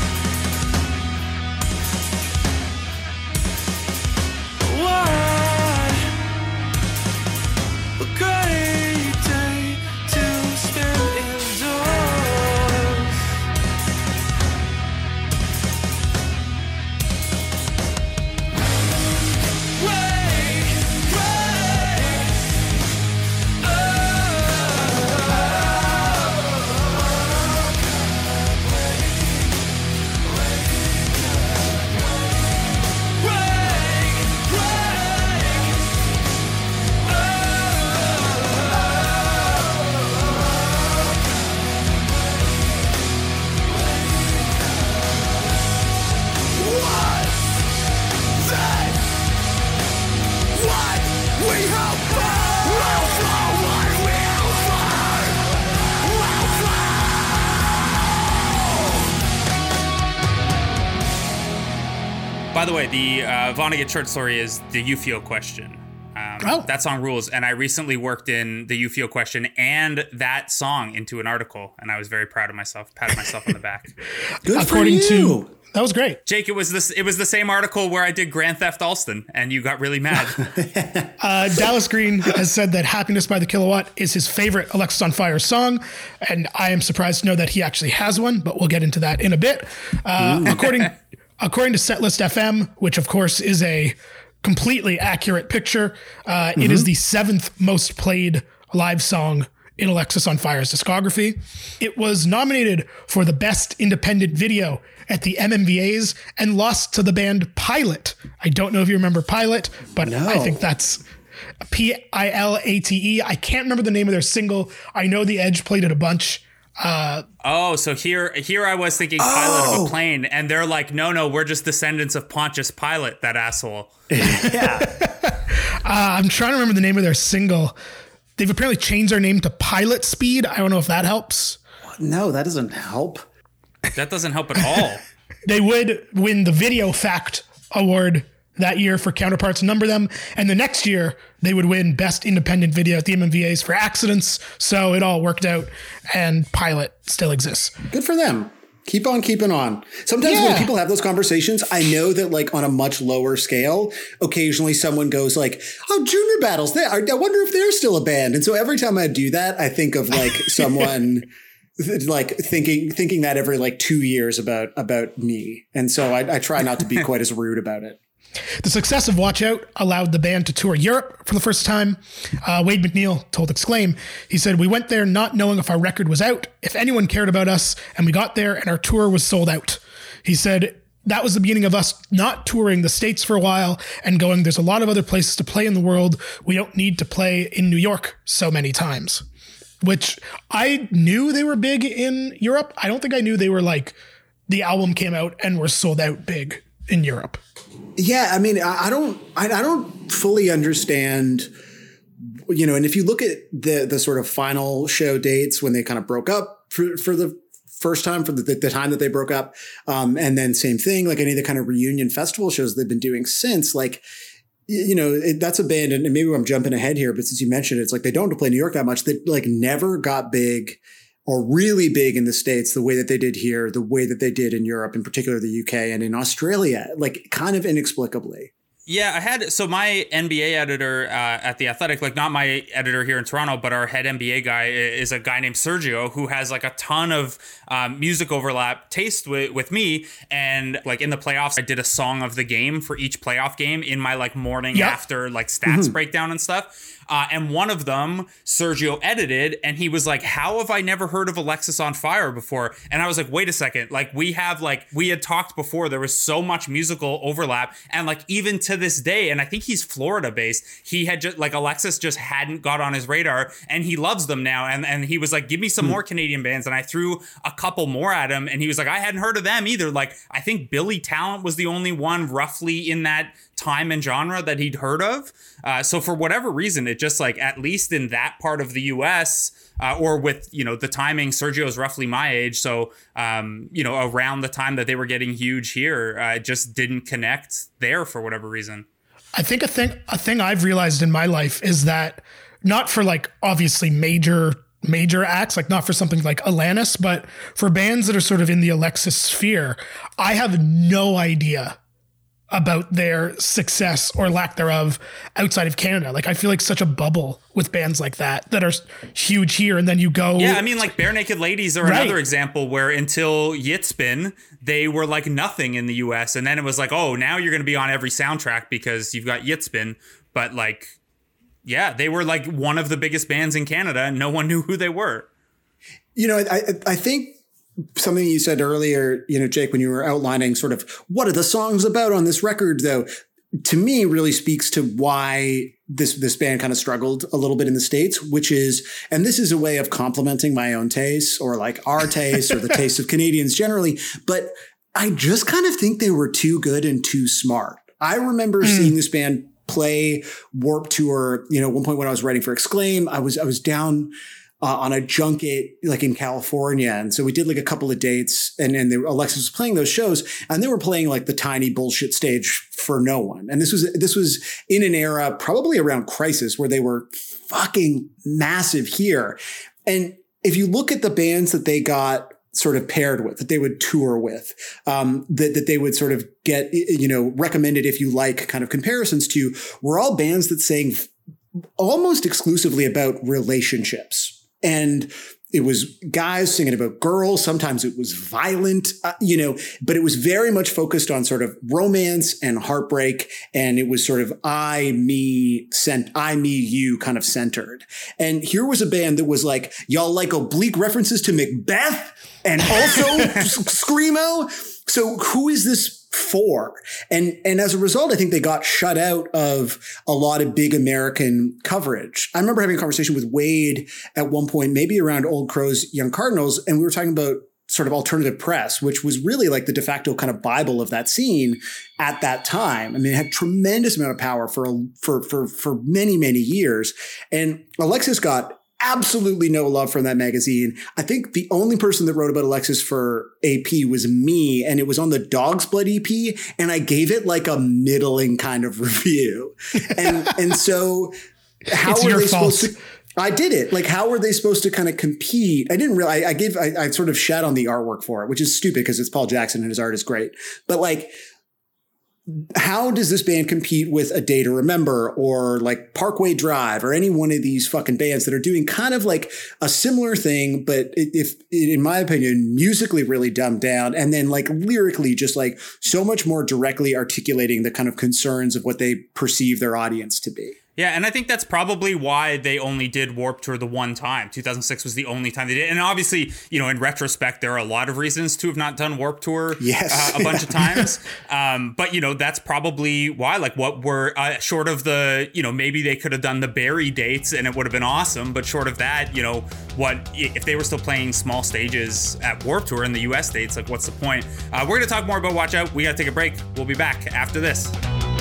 What a great day to spend indoors. By the way, the uh, Vonnegut short story is the U F O question. Um, Oh. That song rules. And I recently worked in the You Feel question and that song into an article, and I was very proud of myself. Patted myself on the back. Good According for to you. that was great. Jake, it was this. It was the same article where I did Grand Theft Alston, and you got really mad. Uh, Dallas Green has said that "Happiness" by The Kilowatt is his favorite Alexis on Fire song, and I am surprised to know that he actually has one. But we'll get into that in a bit. Uh, according according to Setlist F M, which of course is a completely accurate picture, uh, mm-hmm. it is the seventh most played live song in Alexis on Fire's discography. It was nominated for the Best Independent Video at the M M V As and lost to the band Pilot. I don't know if you remember Pilot, but no. I think that's P I L A T E. I can't remember the name of their single. I know The Edge played it a bunch. Uh, oh, so here here I was thinking Pilot oh. of a Plane, and they're like, no, no, we're just descendants of Pontius Pilate, that asshole. Yeah. uh, I'm trying to remember the name of their single. They've apparently changed their name to Pilot Speed. I don't know if that helps. No, that doesn't help. That doesn't help at all. They would win the Video Fact Award that year for Counterparts Number Them. And the next year, they would win Best Independent Video at the M M V As for Accidents. So it all worked out, and Pilot still exists. Good for them. Keep on keeping on. Sometimes yeah. when people have those conversations, I know that like on a much lower scale, occasionally someone goes like, oh, Junior Battles, they are, I wonder if they're still a band. And so every time I do that, I think of like someone like thinking thinking that every like two years about about me. And so I, I try not to be quite as rude about it. The success of Watch Out allowed the band to tour Europe for the first time. Uh, Wade McNeil told Exclaim, he said, we went there not knowing if our record was out, if anyone cared about us, and we got there and our tour was sold out. He said, that was the beginning of us not touring the States for a while and going, there's a lot of other places to play in the world. We don't need to play in New York so many times, which I knew they were big in Europe. I don't think I knew they were like, the album came out and were sold out big in Europe. Yeah, I mean, I don't, I, I don't fully understand, you know. And if you look at the the sort of final show dates when they kind of broke up for for the first time, for the, the time that they broke up, um, and then same thing, like any of the kind of reunion festival shows they've been doing since, like, you know, it, that's a band, and maybe I'm jumping ahead here, but since you mentioned it, it's like they don't play New York that much. They like never got big or really big in the States the way that they did here, the way that they did in Europe, in particular the U K and in Australia, like kind of inexplicably. Yeah, I had, so my N B A editor uh, at The Athletic, like not my editor here in Toronto, but our head N B A guy is a guy named Sergio who has like a ton of um, music overlap taste with, with me. And like in the playoffs, I did a song of the game for each playoff game in my like morning yep. after like stats mm-hmm. breakdown and stuff. Uh, and one of them, Sergio edited, and he was like, how have I never heard of Alexis on Fire before? And I was like, wait a second. Like, we have, like, we had talked before, there was so much musical overlap. And, like, even to this day, and I think he's Florida-based, he had just, like, Alexis just hadn't got on his radar, and he loves them now. And, and he was like, give me some mm. more Canadian bands. And I threw a couple more at him, and he was like, I hadn't heard of them either. Like, I think Billy Talent was the only one roughly in that time and genre that he'd heard of. Uh, so for whatever reason, it just like, at least in that part of the U S uh, or with, you know, the timing, Sergio's roughly my age. So, um, you know, around the time that they were getting huge here, uh, it just didn't connect there for whatever reason. I think a thing, a thing I've realized in my life is that not for like obviously major major acts, like not for something like Alanis, but for bands that are sort of in the Alexis sphere, I have no idea about their success or lack thereof outside of Canada. Like, I feel like such a bubble with bands like that that are huge here, and then you go... Yeah, I mean, like, Bare Naked Ladies are right. another example where until Yitzbin, they were like nothing in the U S, and then it was like, oh, now you're going to be on every soundtrack because you've got Yitzbin, but like, yeah, they were like one of the biggest bands in Canada, and no one knew who they were. You know, I I think... something you said earlier, you know, Jake, when you were outlining sort of what are the songs about on this record, though, to me really speaks to why this this band kind of struggled a little bit in the States, which is, and this is a way of complimenting my own tastes or like our tastes or the tastes of Canadians generally, but I just kind of think they were too good and too smart. I remember mm. seeing this band play Warped Tour, you know, at one point when I was writing for Exclaim, I was I was down uh, on a junket like in California. And so we did like a couple of dates, and then Alexis was playing those shows, and they were playing like the tiny bullshit stage for no one. And this was this was in an era probably around Crisis where they were fucking massive here. And if you look at the bands that they got sort of paired with, that they would tour with, um, that, that they would sort of get, you know, recommended, if you like, kind of comparisons to, were all bands that sang almost exclusively about relationships. And it was guys singing about girls. Sometimes it was violent, uh, you know, but it was very much focused on sort of romance and heartbreak. And it was sort of I, me, cent- I, me, you kind of centered. And here was a band that was like, y'all like oblique references to Macbeth and also Screamo. So who is this for? And, and as a result, I think they got shut out of a lot of big American coverage. I remember having a conversation with Wade at one point, maybe around Old Crows, Young Cardinals, and we were talking about sort of alternative press, which was really like the de facto kind of Bible of that scene at that time. I mean, it had tremendous amount of power for, for, for, for many, many years. And Alexis got absolutely no love from that magazine. I think the only person that wrote about Alexis for A P was me, and it was on the Dog's Blood E P, and I gave it like a middling kind of review. And and so how It's were your they fault. supposed to I did it. Like, how were they supposed to kind of compete? I didn't really, I, I gave, I, I sort of shat on the artwork for it, which is stupid because it's Paul Jackson and his art is great. But like, how does this band compete with A Day to Remember or like Parkway Drive or any one of these fucking bands that are doing kind of like a similar thing, but if, in my opinion, musically really dumbed down, and then like lyrically just like so much more directly articulating the kind of concerns of what they perceive their audience to be? Yeah, and I think that's probably why they only did Warped Tour the one time. two thousand six was the only time they did. And obviously, you know, in retrospect, there are a lot of reasons to have not done Warped Tour yes. uh, a bunch of times. Um, but, you know, that's probably why. Like, what were, uh, short of the, you know, maybe they could have done the Barry dates and it would have been awesome. But short of that, you know, what, if they were still playing small stages at Warped Tour in the U S states, like, what's the point? Uh, we're going to talk more about Watch Out. We got to take a break. We'll be back after this.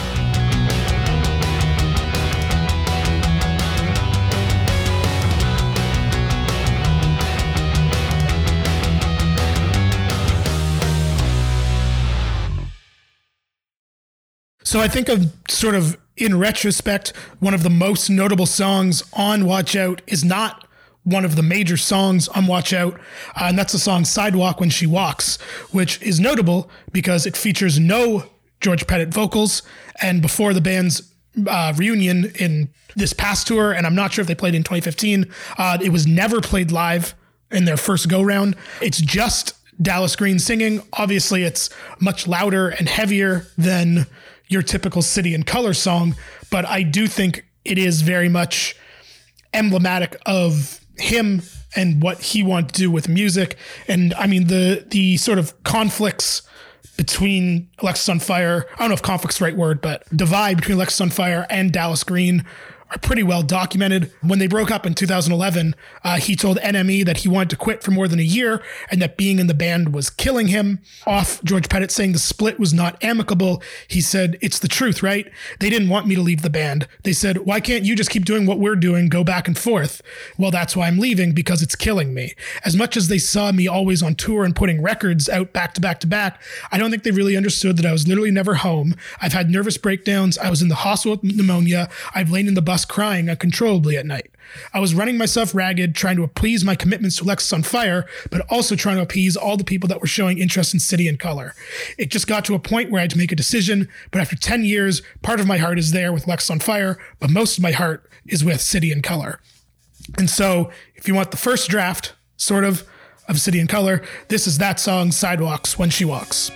So I think of sort of in retrospect, one of the most notable songs on Watch Out is not one of the major songs on Watch Out, uh, and that's the song Sidewalk When She Walks, which is notable because it features no George Pettit vocals. And before the band's uh, reunion in this past tour, and I'm not sure if they played in twenty fifteen, uh, it was never played live in their first go-round. It's just Dallas Green singing. Obviously, it's much louder and heavier than your typical City and Color song, but I do think it is very much emblematic of him and what he wanted to do with music. And I mean, the the sort of conflicts between Alexisonfire, I don't know if conflict's the right word, but divide between Alexisonfire and Dallas Green are pretty well documented. When they broke up in two thousand eleven, uh, he told N M E that he wanted to quit for more than a year and that being in the band was killing him. Off George Pettit saying the split was not amicable, he said, "It's the truth, right? They didn't want me to leave the band. They said, why can't you just keep doing what we're doing, go back and forth? Well, that's why I'm leaving, because it's killing me. As much as they saw me always on tour and putting records out back to back to back, I don't think they really understood that I was literally never home. I've had nervous breakdowns. I was in the hospital with pneumonia. I've lain in the bus crying uncontrollably at night. I was running myself ragged, trying to appease my commitments to Alexisonfire, but also trying to appease all the people that were showing interest in City and Color. It just got to a point where I had to make a decision, but after ten years, part of my heart is there with Alexisonfire, but most of my heart is with City and Color." And so, if you want the first draft, sort of, of City and Color, this is that song, Sidewalks When She Walks.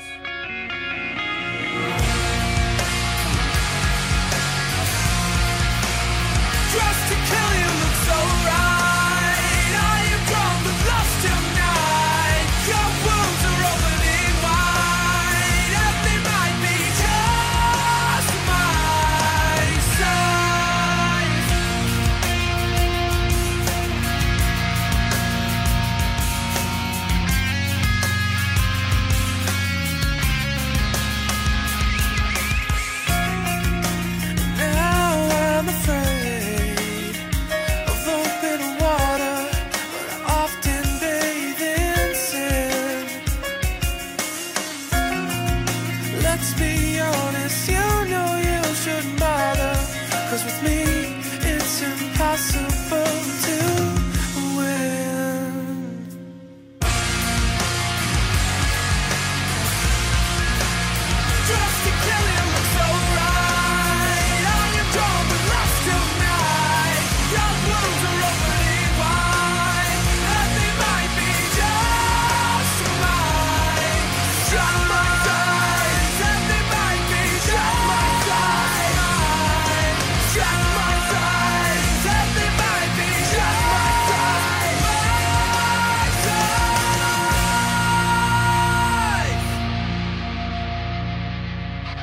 Just to kill you looks alright. I am drunk with lust tonight. Your wounds are opening wide, and they might be just my size.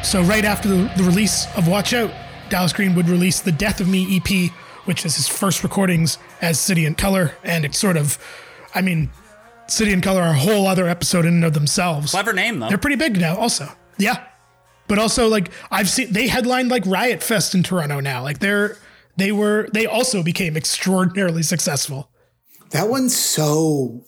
So right after the, the release of Watch Out, Dallas Green would release the Death of Me E P, which is his first recordings as City and Color. And it's sort of, I mean, City and Color are a whole other episode in and of themselves. Clever name, though. They're pretty big now also. Yeah. But also, like, I've seen, they headlined, like, Riot Fest in Toronto now. Like, they're, they were, they also became extraordinarily successful. That one's so,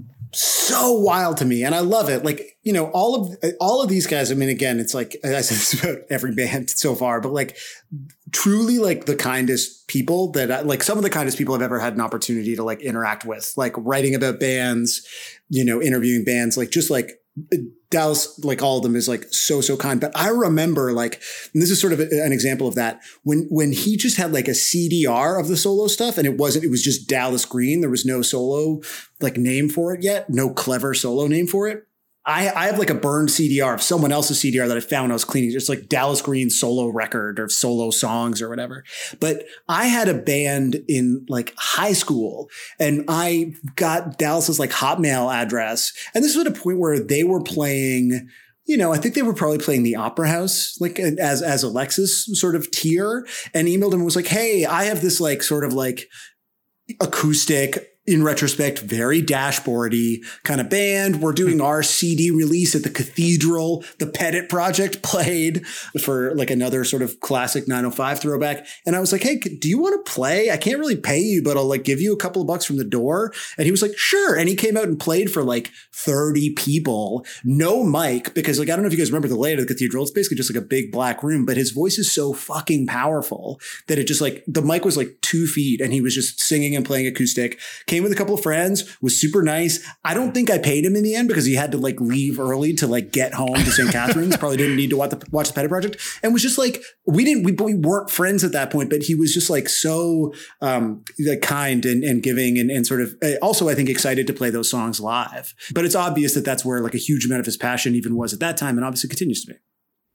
so wild to me. And I love it. Like, you know, all of, all of these guys, I mean, again, it's like, I said this about every band so far, but like truly like the kindest people that I, like some of the kindest people I've ever had an opportunity to like interact with, like writing about bands, you know, interviewing bands, like just like Dallas, like all of them is like so, so kind. But I remember like, and this is sort of a, an example of that when, when he just had like a C D R of the solo stuff and it wasn't, it was just Dallas Green. There was no solo like name for it yet. No clever solo name for it. I, I have like a burned C D R of someone else's C D R that I found when I was cleaning. It's like Dallas Green solo record or solo songs or whatever. But I had a band in like high school and I got Dallas's like Hotmail address. And this was at a point where they were playing, you know, I think they were probably playing the Opera House, like as, as Alexis sort of tier, and emailed him and was like, hey, I have this like sort of like acoustic, in retrospect, very dashboardy kind of band. We're doing our C D release at the Cathedral. The Pettit Project played for like another sort of classic nine oh five throwback. And I was like, hey, do you want to play? I can't really pay you, but I'll like give you a couple of bucks from the door. And he was like, sure. And he came out and played for like thirty people, no mic, because like, I don't know if you guys remember the layout of the Cathedral. It's basically just like a big black room, but his voice is so fucking powerful that it just like, the mic was like two feet and he was just singing and playing acoustic. Came with a couple of friends, was super nice. I don't think I paid him in the end because he had to like leave early to like get home to Saint Catharines. Probably didn't need to watch the, watch the Pettit Project, and was just like, we didn't, we, we weren't friends at that point, but he was just like so um, like kind and, and giving and, and sort of uh, also, I think, excited to play those songs live. But it's obvious that that's where like a huge amount of his passion even was at that time, and obviously continues to be.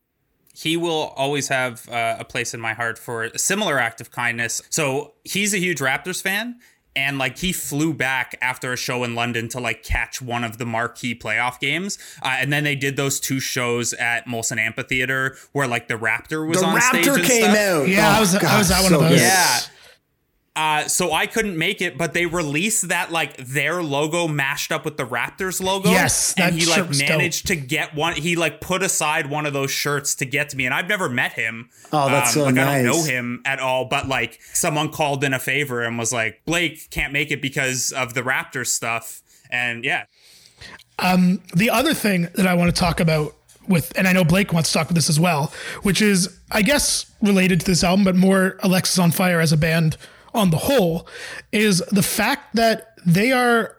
He will always have uh, a place in my heart for a similar act of kindness. So he's a huge Raptors fan. And like he flew back after a show in London to like catch one of the marquee playoff games. Uh, and then they did those two shows at Molson Amphitheater where like the Raptor was the on Raptor stage. The Raptor came stuff. out. Yeah, oh, I was God, I was at one so of those. Yeah. Uh, so I couldn't make it, but they released that like their logo mashed up with the Raptors logo. Yes, that and he shirt like was managed to get one. He like put aside one of those shirts to get to me, and I've never met him. Oh, that's um, so like, nice. I don't know him at all, but like someone called in a favor and was like, Blake can't make it because of the Raptors stuff, and yeah. Um, the other thing that I want to talk about with, and I know Blake wants to talk about this as well, which is I guess related to this album, but more Alexis on Fire as a band on the whole, is the fact that they are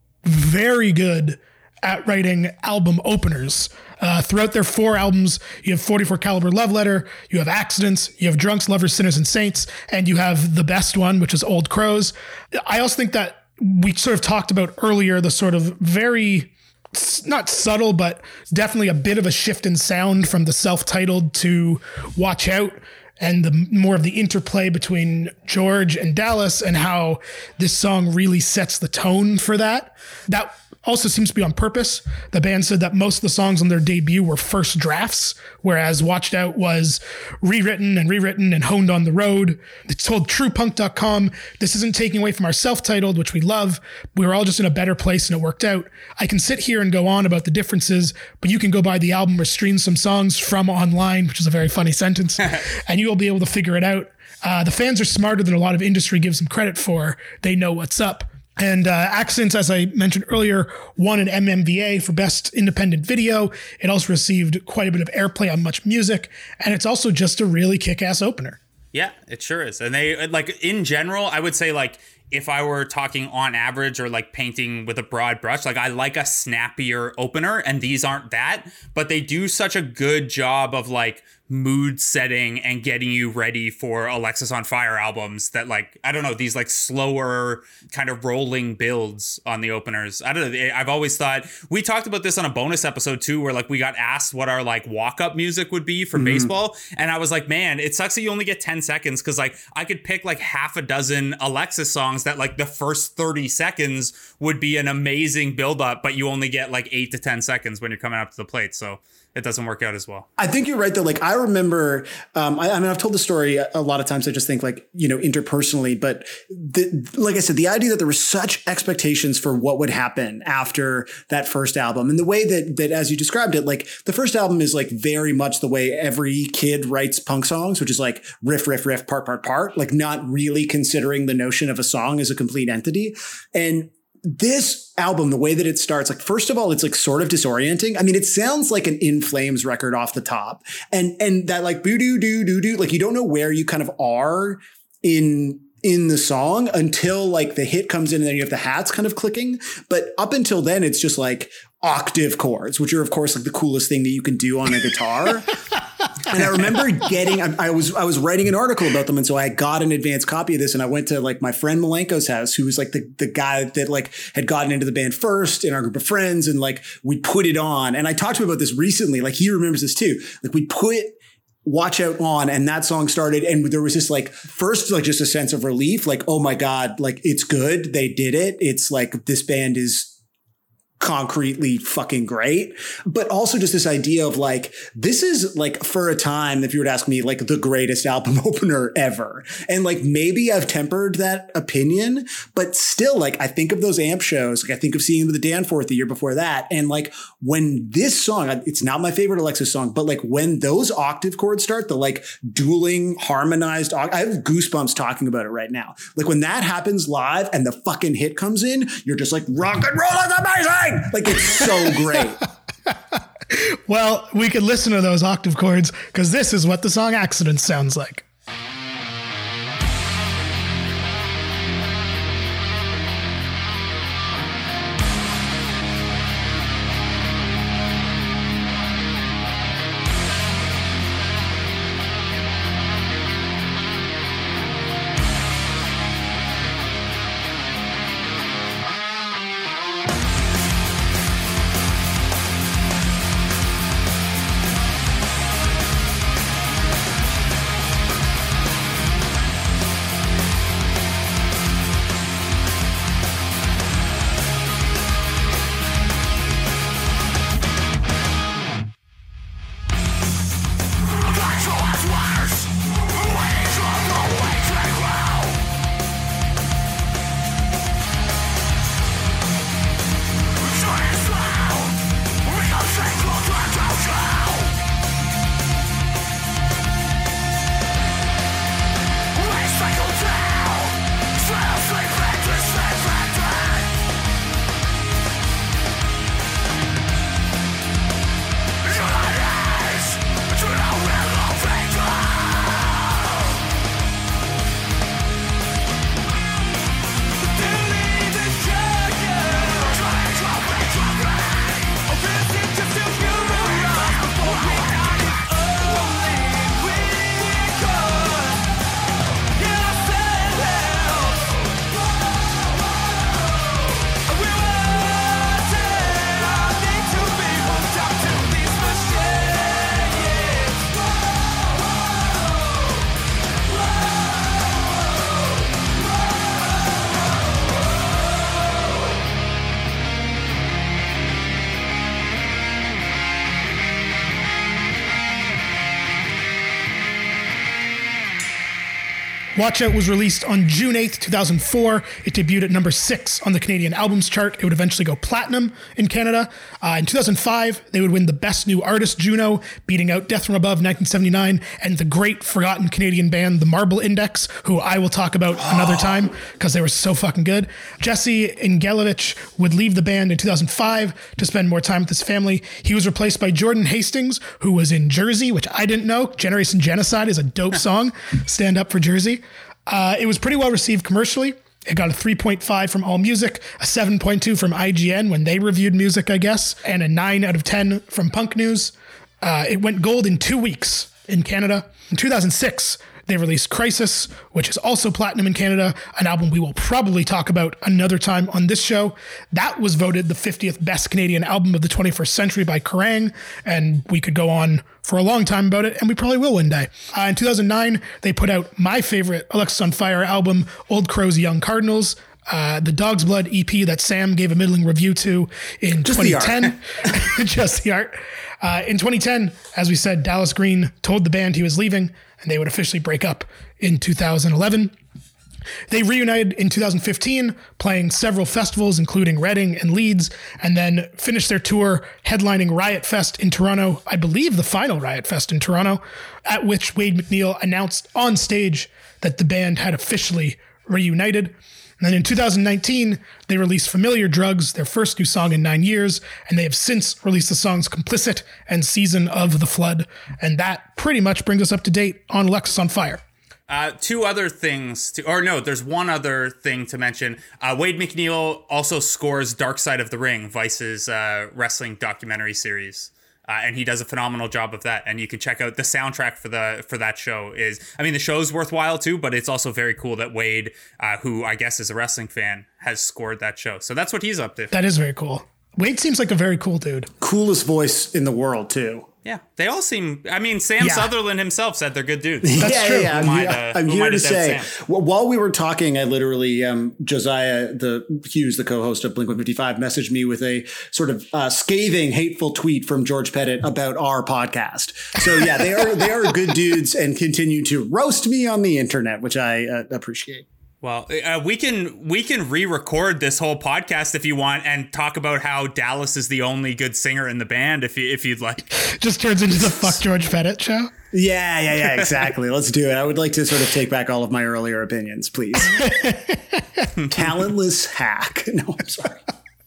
very good at writing album openers. Uh, throughout their four albums, you have forty-four Caliber Love Letter, you have Accidents, you have Drunks, Lovers, Sinners, and Saints, and you have the best one, which is Old Crows. I also think that we sort of talked about earlier the sort of very, not subtle, but definitely a bit of a shift in sound from the self-titled to Watch Out, and the more of the interplay between George and Dallas and how this song really sets the tone for that. That also seems to be on purpose. The band said that most of the songs on their debut were first drafts, whereas Watched Out was rewritten and rewritten and honed on the road. They told true punk dot com, this isn't taking away from our self-titled, which we love. We were all just in a better place and it worked out. I can sit here and go on about the differences, but you can go buy the album or stream some songs from online, which is a very funny sentence, and you will be able to figure it out. Uh, the fans are smarter than a lot of industry gives them credit for. They know what's up. And uh, Accidents, as I mentioned earlier, won an M M V A for Best Independent Video. It also received quite a bit of airplay on Much Music. And it's also just a really kick-ass opener. Yeah, it sure is. And they, like, in general, I would say, like, if I were talking on average or like painting with a broad brush, like I like a snappier opener, and these aren't that, but they do such a good job of like mood setting and getting you ready for Alexis on Fire albums that like, I don't know, these like slower kind of rolling builds on the openers. I don't know. I've always thought, we talked about this on a bonus episode too, where like we got asked what our like walk-up music would be for mm-hmm. baseball. And I was like, man, it sucks that you only get ten seconds. Cause like I could pick like half a dozen Alexis songs that like the first thirty seconds would be an amazing build up, but you only get like eight to ten seconds when you're coming up to the plate. So it doesn't work out as well. I think you're right though. Like I remember, um, I, I mean, I've told the story a, a lot of times. I just think like, you know, interpersonally, but the, like I said, the idea that there were such expectations for what would happen after that first album and the way that, that as you described it, like the first album is like very much the way every kid writes punk songs, which is like riff, riff, riff, part, part, part, like not really considering the notion of a song as a complete entity. And this album, the way that it starts, like, first of all, it's like sort of disorienting. I mean, it sounds like an In Flames record off the top. And, and that like boo doo doo doo doo, like you don't know where you kind of are in, in the song until like the hit comes in and then you have the hats kind of clicking. But up until then, it's just like octave chords, which are of course like the coolest thing that you can do on a guitar. And I remember getting, I, I was, I was writing an article about them. And so I got an advanced copy of this and I went to like my friend Malenko's house, who was like the, the guy that like had gotten into the band first in our group of friends. And like, we put it on and I talked to him about this recently. Like he remembers this too. Like we put Watch Out on and that song started. And there was this like first, like just a sense of relief, like, oh my God, like it's good. They did it. It's like, this band is concretely fucking great, but also just this idea of like, this is like for a time, if you were to ask me, like the greatest album opener ever. And like, maybe I've tempered that opinion, but still like, I think of those Amp shows. Like I think of seeing them with the Danforth the year before that. And like when this song, it's not my favorite Alexis song, but like when those octave chords start, the like dueling harmonized, I have goosebumps talking about it right now. Like when that happens live and the fucking hit comes in, you're just like, rock and roll is amazing. Like it's so great. Well, we could listen to those octave chords because this is what the song Accidents sounds like. Watch Out was released on June eighth, two thousand four. It debuted at number six on the Canadian Albums Chart. It would eventually go platinum in Canada. Uh, in two thousand five, they would win the Best New Artist Juno, beating out Death from Above nineteen seventy-nine and the great forgotten Canadian band, The Marble Index, who I will talk about another time because they were so fucking good. Jesse Ingelevich would leave the band in two thousand five to spend more time with his family. He was replaced by Jordan Hastings, who was in Jersey, which I didn't know. Generation Genocide is a dope song. Stand up for Jersey. Uh, it was pretty well received commercially. It got a three point five from AllMusic, a seven point two from I G N when they reviewed music, I guess, and a nine out of ten from Punk News. Uh, it went gold in two weeks in Canada. In two thousand six, they released Crisis, which is also platinum in Canada, an album we will probably talk about another time on this show. That was voted the fiftieth best Canadian album of the twenty-first century by Kerrang, and we could go on for a long time about it, and we probably will one day. Uh, in two thousand nine, they put out my favorite Alexis on Fire album, Old Crow's Young Cardinals. uh, the Dog's Blood E P that Sam gave a middling review to in Just twenty the art. ten. Just the art. Uh, in twenty ten, as we said, Dallas Green told the band he was leaving and they would officially break up in two thousand eleven. They reunited in two thousand fifteen, playing several festivals, including Reading and Leeds, and then finished their tour headlining Riot Fest in Toronto, I believe the final Riot Fest in Toronto, at which Wade MacNeil announced on stage that the band had officially reunited. And then in two thousand nineteen, they released Familiar Drugs, their first new song in nine years, and they have since released the songs Complicit and Season of the Flood. And that pretty much brings us up to date on Alexis on Fire. Uh, two other things, to, or no, there's one other thing to mention. Uh, Wade MacNeil also scores Dark Side of the Ring, Vice's uh, wrestling documentary series. Uh, and he does a phenomenal job of that. And you can check out the soundtrack for the for that show. Is I mean, the show's worthwhile too, but it's also very cool that Wade, uh, who I guess is a wrestling fan, has scored that show. So that's what he's up to. That is very cool. Wade seems like a very cool dude. Coolest voice in the world, too. Yeah, they all seem. I mean, Sam Yeah. Sutherland himself said they're good dudes. That's yeah, true. yeah, I'm, Who might, here- uh, I'm who here might to have doubt say, Sam? wh- while we were talking, I literally, um, Josiah, the Hughes, the co-host of Blink one fifty-five, messaged me with a sort of uh, scathing, hateful tweet from George Pettit about our podcast. So yeah, they are they are good dudes and continue to roast me on the internet, which I uh, appreciate. Well, uh, we can we can re-record this whole podcast if you want and talk about how Dallas is the only good singer in the band if you if you'd like. Just turns into the Fuck George Pettit show. Yeah, yeah, yeah, exactly. Let's do it. I would like to sort of take back all of my earlier opinions, please. Talentless hack. No, I'm sorry.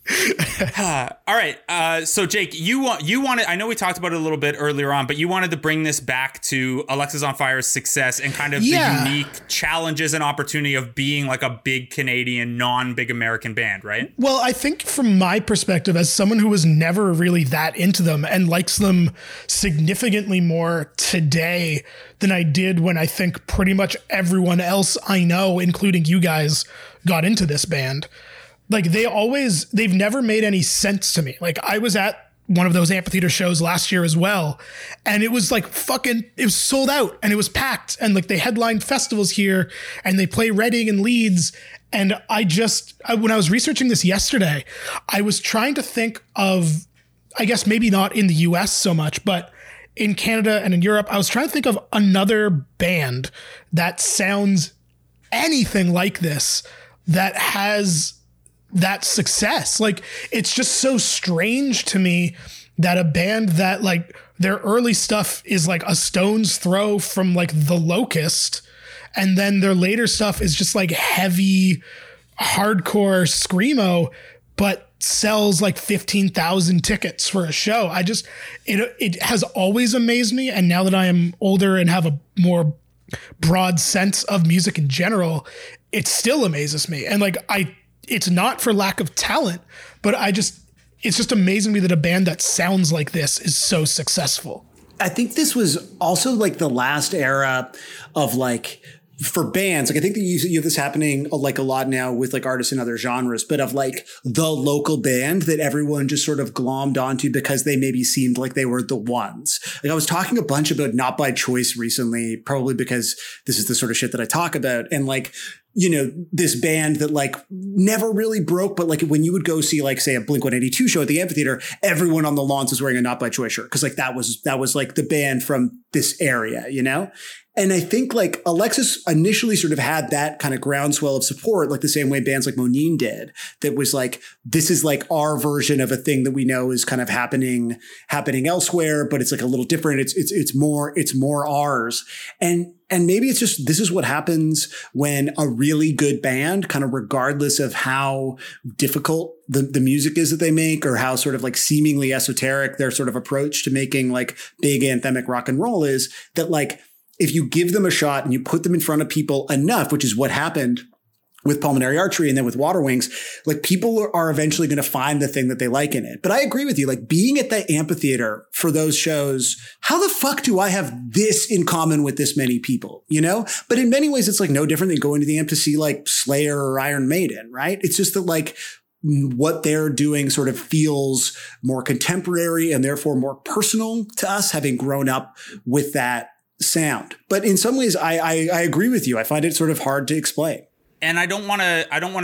All right. Uh, so Jake, you want you wanted. I know we talked about it a little bit earlier on, but you wanted to bring this back to Alexis on Fire's success and kind of Yeah. the unique challenges and opportunity of being like a big Canadian, non-big American band, right? Well, I think from my perspective, as someone who was never really that into them and likes them significantly more today than I did when I think pretty much everyone else I know, including you guys, got into this band. Like they always, they've never made any sense to me. Like I was at one of those amphitheater shows last year as well. And it was like fucking, it was sold out and it was packed. And like they headlined festivals here and they play Reading and Leeds. And I just, I, when I was researching this yesterday, I was trying to think of, I guess maybe not in the U S so much, but in Canada and in Europe, I was trying to think of another band that sounds anything like this that has that success. Like it's just so strange to me that a band that like their early stuff is like a stone's throw from like The Locust, and then their later stuff is just like heavy hardcore screamo, but sells like fifteen thousand tickets for a show. I just, it, it has always amazed me. And now that I am older and have a more broad sense of music in general, it still amazes me. And like, I, it's not for lack of talent, but I just, it's just amazing to me that a band that sounds like this is so successful. I think this was also like the last era of like, for bands, like I think that you, you have this happening like a lot now with like artists in other genres, but of like the local band that everyone just sort of glommed onto because they maybe seemed like they were the ones. Like I was talking a bunch about Not By Choice recently, probably because this is the sort of shit that I talk about. And like, you know, this band that like never really broke, but like when you would go see like, say, a Blink one eighty-two show at the amphitheater, everyone on the lawns was wearing a Not By Choice shirt. Cause like that was, that was like the band from this area, you know? And I think like Alexis initially sort of had that kind of groundswell of support, like the same way bands like Moneen did, that was like, this is like our version of a thing that we know is kind of happening, happening elsewhere, but it's like a little different. It's, it's, it's more, it's more ours. And, and maybe it's just, this is what happens when a really good band, kind of regardless of how difficult the, the music is that they make or how sort of like seemingly esoteric their sort of approach to making like big anthemic rock and roll is, that like, if you give them a shot and you put them in front of people enough, which is what happened with Pulmonary Archery and then with Water Wings, like people are eventually going to find the thing that they like in it. But I agree with you, like being at the amphitheater for those shows, how the fuck do I have this in common with this many people, you know? But in many ways, it's like no different than going to the amp to see like Slayer or Iron Maiden, right? It's just that like what they're doing sort of feels more contemporary and therefore more personal to us, having grown up with that sound. But in some ways, I, I I agree with you. I find it sort of hard to explain. And I don't want to I don't want to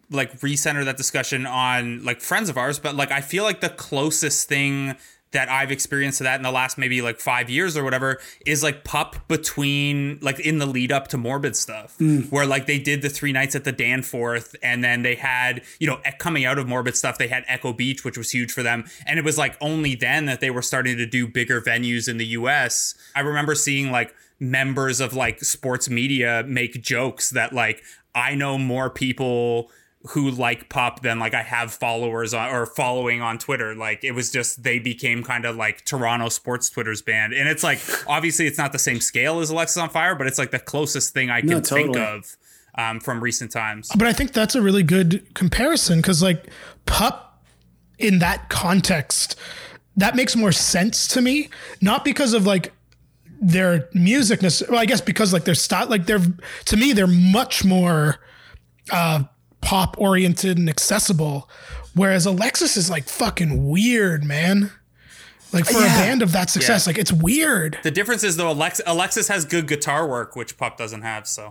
like recenter that discussion on like friends of ours, but like I feel like the closest thing that I've experienced to that in the last maybe like five years or whatever is like Pup between like in the lead up to Morbid stuff, mm. where like they did the three nights at the Danforth, and then they had, you know, coming out of Morbid stuff, they had Echo Beach, which was huge for them. And it was like only then that they were starting to do bigger venues in the U S. I remember seeing like members of like sports media make jokes that like, I know more people who like Pup than like I have followers on, or following on Twitter. Like it was just, they became kind of like Toronto sports Twitter's band. And it's like, obviously it's not the same scale as Alexisonfire, but it's like the closest thing I can no, totally. think of um, from recent times. But I think that's a really good comparison, because like Pup in that context, that makes more sense to me. Not because of like their music, well, I guess because like their style, like they're, to me, they're much more uh, pop oriented and accessible. Whereas Alexis is like fucking weird, man. Like for yeah. a band of that success, yeah. like it's weird. The difference is though, Alex- Alexis has good guitar work, which Pup doesn't have. So,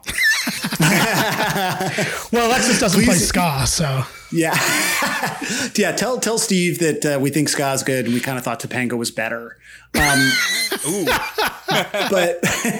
well, Alexis doesn't Please. play ska, so yeah, yeah. Tell tell Steve that uh, we think ska's good, and we kind of thought Topanga was better. Um, Ooh, but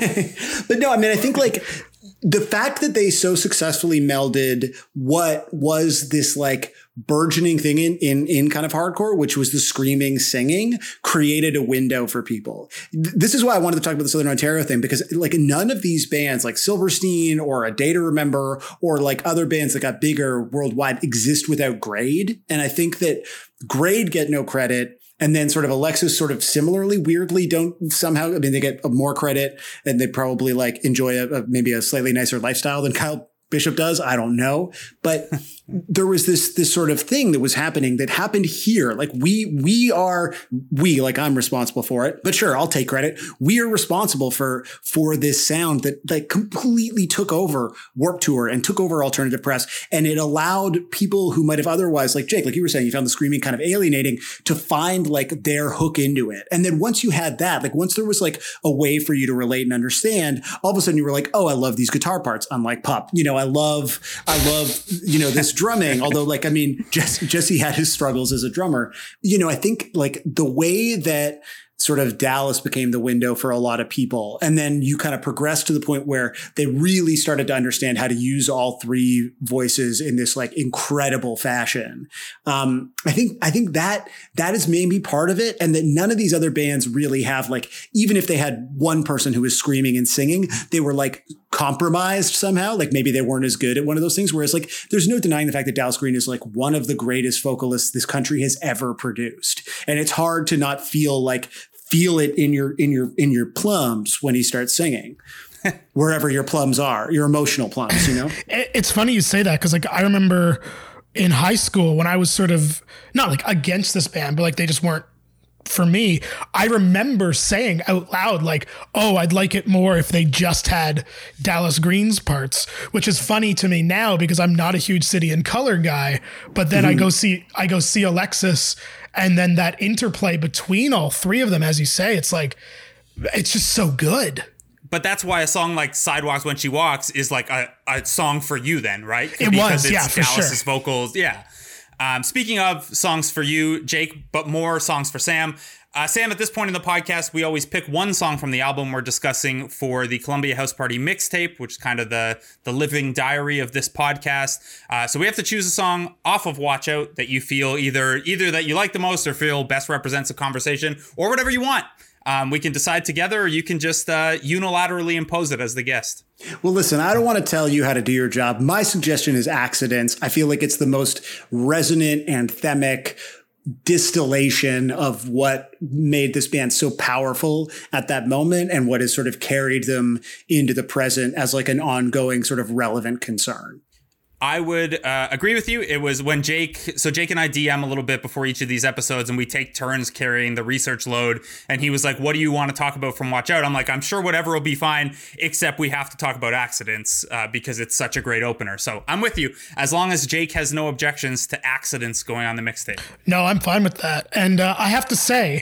but no, I mean, I think like the fact that they so successfully melded what was this like burgeoning thing in, in, in kind of hardcore, which was the screaming singing, created a window for people. This is why I wanted to talk about the Southern Ontario thing, because like none of these bands like Silverstein or A Day to Remember or like other bands that got bigger worldwide exist without Grade. And I think that Grade get no credit. And then sort of Alexis sort of similarly, weirdly don't somehow, I mean, they get more credit and they probably like enjoy a, a maybe a slightly nicer lifestyle than Kyle Bishop does. I don't know. But there was this, this sort of thing that was happening that happened here. Like we, we are, we, like I'm responsible for it, but sure, I'll take credit. We are responsible for, for this sound that like completely took over Warped Tour and took over alternative press. And it allowed people who might have otherwise, like Jake, like you were saying, you found the screaming kind of alienating, to find like their hook into it. And then once you had that, like once there was like a way for you to relate and understand, all of a sudden you were like, oh, I love these guitar parts. Unlike Pup, you know, I love, I love, you know, this drumming, although like, I mean, Jesse, Jesse had his struggles as a drummer. You know, I think like the way that sort of Dallas became the window for a lot of people. And then you kind of progressed to the point where they really started to understand how to use all three voices in this like incredible fashion. Um, I think, I think that that is maybe part of it. And that none of these other bands really have like, even if they had one person who was screaming and singing, they were like compromised somehow. Like maybe they weren't as good at one of those things. Whereas like, there's no denying the fact that Dallas Green is like one of the greatest vocalists this country has ever produced. And it's hard to not feel like, feel it in your, in your, in your plums when he starts singing, wherever your plums are, your emotional plums, you know? It's funny you say that, 'cause like, I remember in high school when I was sort of not like against this band, but like they just weren't for me. I remember saying out loud, like, oh, I'd like it more if they just had Dallas Green's parts, which is funny to me now because I'm not a huge City and Color guy. But then mm-hmm. I go see, I go see Alexis, and then that interplay between all three of them, as you say, it's like, it's just so good. But that's why a song like Sidewalks When She Walks is like a, a song for you then, right? It because was, it's yeah, for Dallas's sure. vocals, yeah. Um, speaking of songs for you, Jake, but more songs for Sam. Uh, Sam, at this point in the podcast, we always pick one song from the album we're discussing for the Columbia House Party mixtape, which is kind of the, the living diary of this podcast. Uh, so we have to choose a song off of Watch Out that you feel either either that you like the most or feel best represents a conversation, or whatever you want. Um, we can decide together, or you can just uh, unilaterally impose it as the guest. Well, listen, I don't want to tell you how to do your job. My suggestion is Accidents. I feel like it's the most resonant, anthemic distillation of what made this band so powerful at that moment and what has sort of carried them into the present as like an ongoing sort of relevant concern. I would uh, agree with you. It was when Jake, so Jake and I D M a little bit before each of these episodes, and we take turns carrying the research load. And he was like, what do you want to talk about from Watch Out? I'm like, I'm sure whatever will be fine, except we have to talk about Accidents uh, because it's such a great opener. So I'm with you, as long as Jake has no objections to Accidents going on the mixtape. No, I'm fine with that. And uh, I have to say,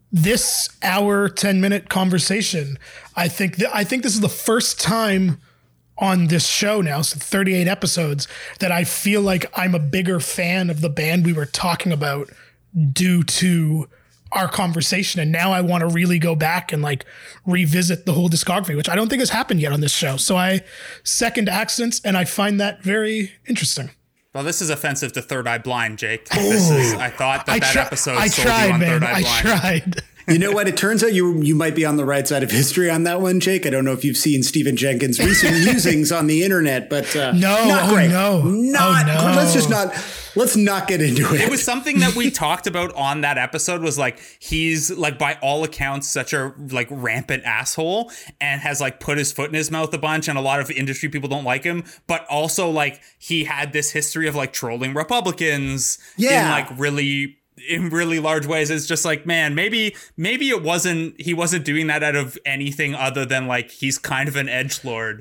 this hour, ten minute conversation, I think th- I think this is the first time on this show now, so thirty-eight episodes, that I feel like I'm a bigger fan of the band we were talking about due to our conversation. And now I want to really go back and like revisit the whole discography, which I don't think has happened yet on this show. So I second Accidents, and I find that very interesting. Well, this is offensive to Third Eye Blind, Jake. This is, I thought that I that tri- episode I sold tried, you on man. Third Eye I Blind. tried. You know what? It turns out you you might be on the right side of history on that one, Jake. I don't know if you've seen Stephen Jenkins' recent musings on the internet, but uh, No, not oh, great. no. Not, Oh, no. Let's just not. Let's not get into it. It was something that we talked about on that episode, was like, he's like, by all accounts, such a like rampant asshole, and has like put his foot in his mouth a bunch, and a lot of industry people don't like him, but also like he had this history of like trolling Republicans Yeah. in like really in really large ways. It's just like, man, maybe maybe it wasn't he wasn't doing that out of anything other than like he's kind of an edgelord.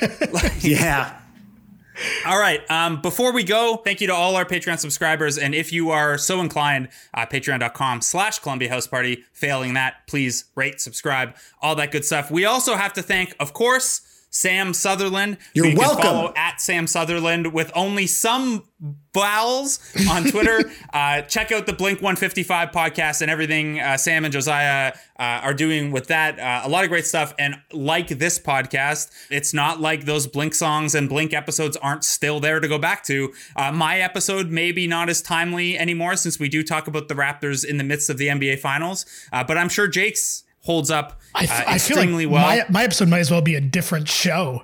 yeah. All right. Um, before we go, thank you to all our Patreon subscribers. And if you are so inclined, uh, patreon.com slash Columbia House Party. Failing that, please rate, subscribe, all that good stuff. We also have to thank, of course, Sam Sutherland. You're who you welcome. Can follow at Sam Sutherland with only some vowels on Twitter. uh, check out the Blink one fifty-five podcast and everything uh, Sam and Josiah uh, are doing with that. Uh, a lot of great stuff. And like this podcast, it's not like those Blink songs and Blink episodes aren't still there to go back to. Uh, my episode may be not as timely anymore, since we do talk about the Raptors in the midst of the N B A Finals. Uh, but I'm sure Jake's holds up uh, I, f- I feel like extremely well. my, my episode might as well be a different show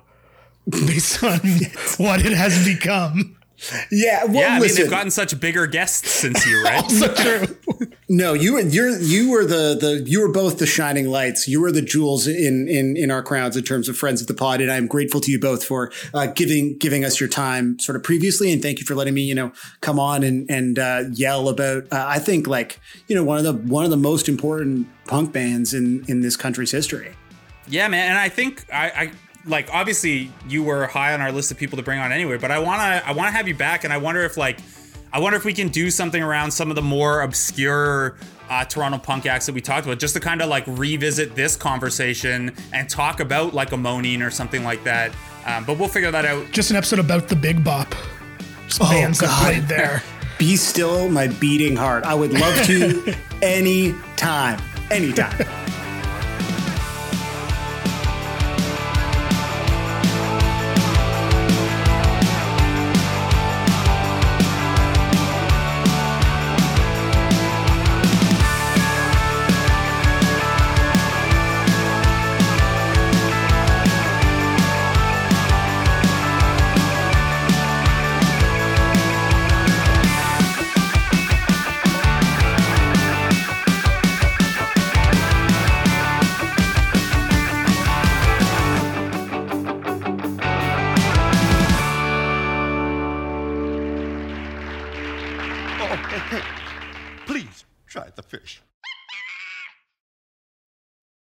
based on what it has become. Yeah. Well, yeah, I mean, listen. they've gotten such bigger guests since you, right? Also true. No, you were you're you were the the you were both the shining lights. You were the jewels in in in our crowns in terms of friends of the pod, and I'm grateful to you both for uh, giving giving us your time sort of previously, and thank you for letting me you know come on and and uh, yell about uh, I think like you know one of the one of the most important punk bands in in this country's history. Yeah, man, and I think I, I like obviously you were high on our list of people to bring on anyway, but I wanna I wanna have you back, and I wonder if like I wonder if we can do something around some of the more obscure uh, Toronto punk acts that we talked about, just to kind of like revisit this conversation and talk about like a Moaning or something like that. Um, but we'll figure that out. Just an episode about the Big Bop. Just bands that played there. Be still my beating heart. I would love to any time, anytime. Oh, hey, hey, please try the fish.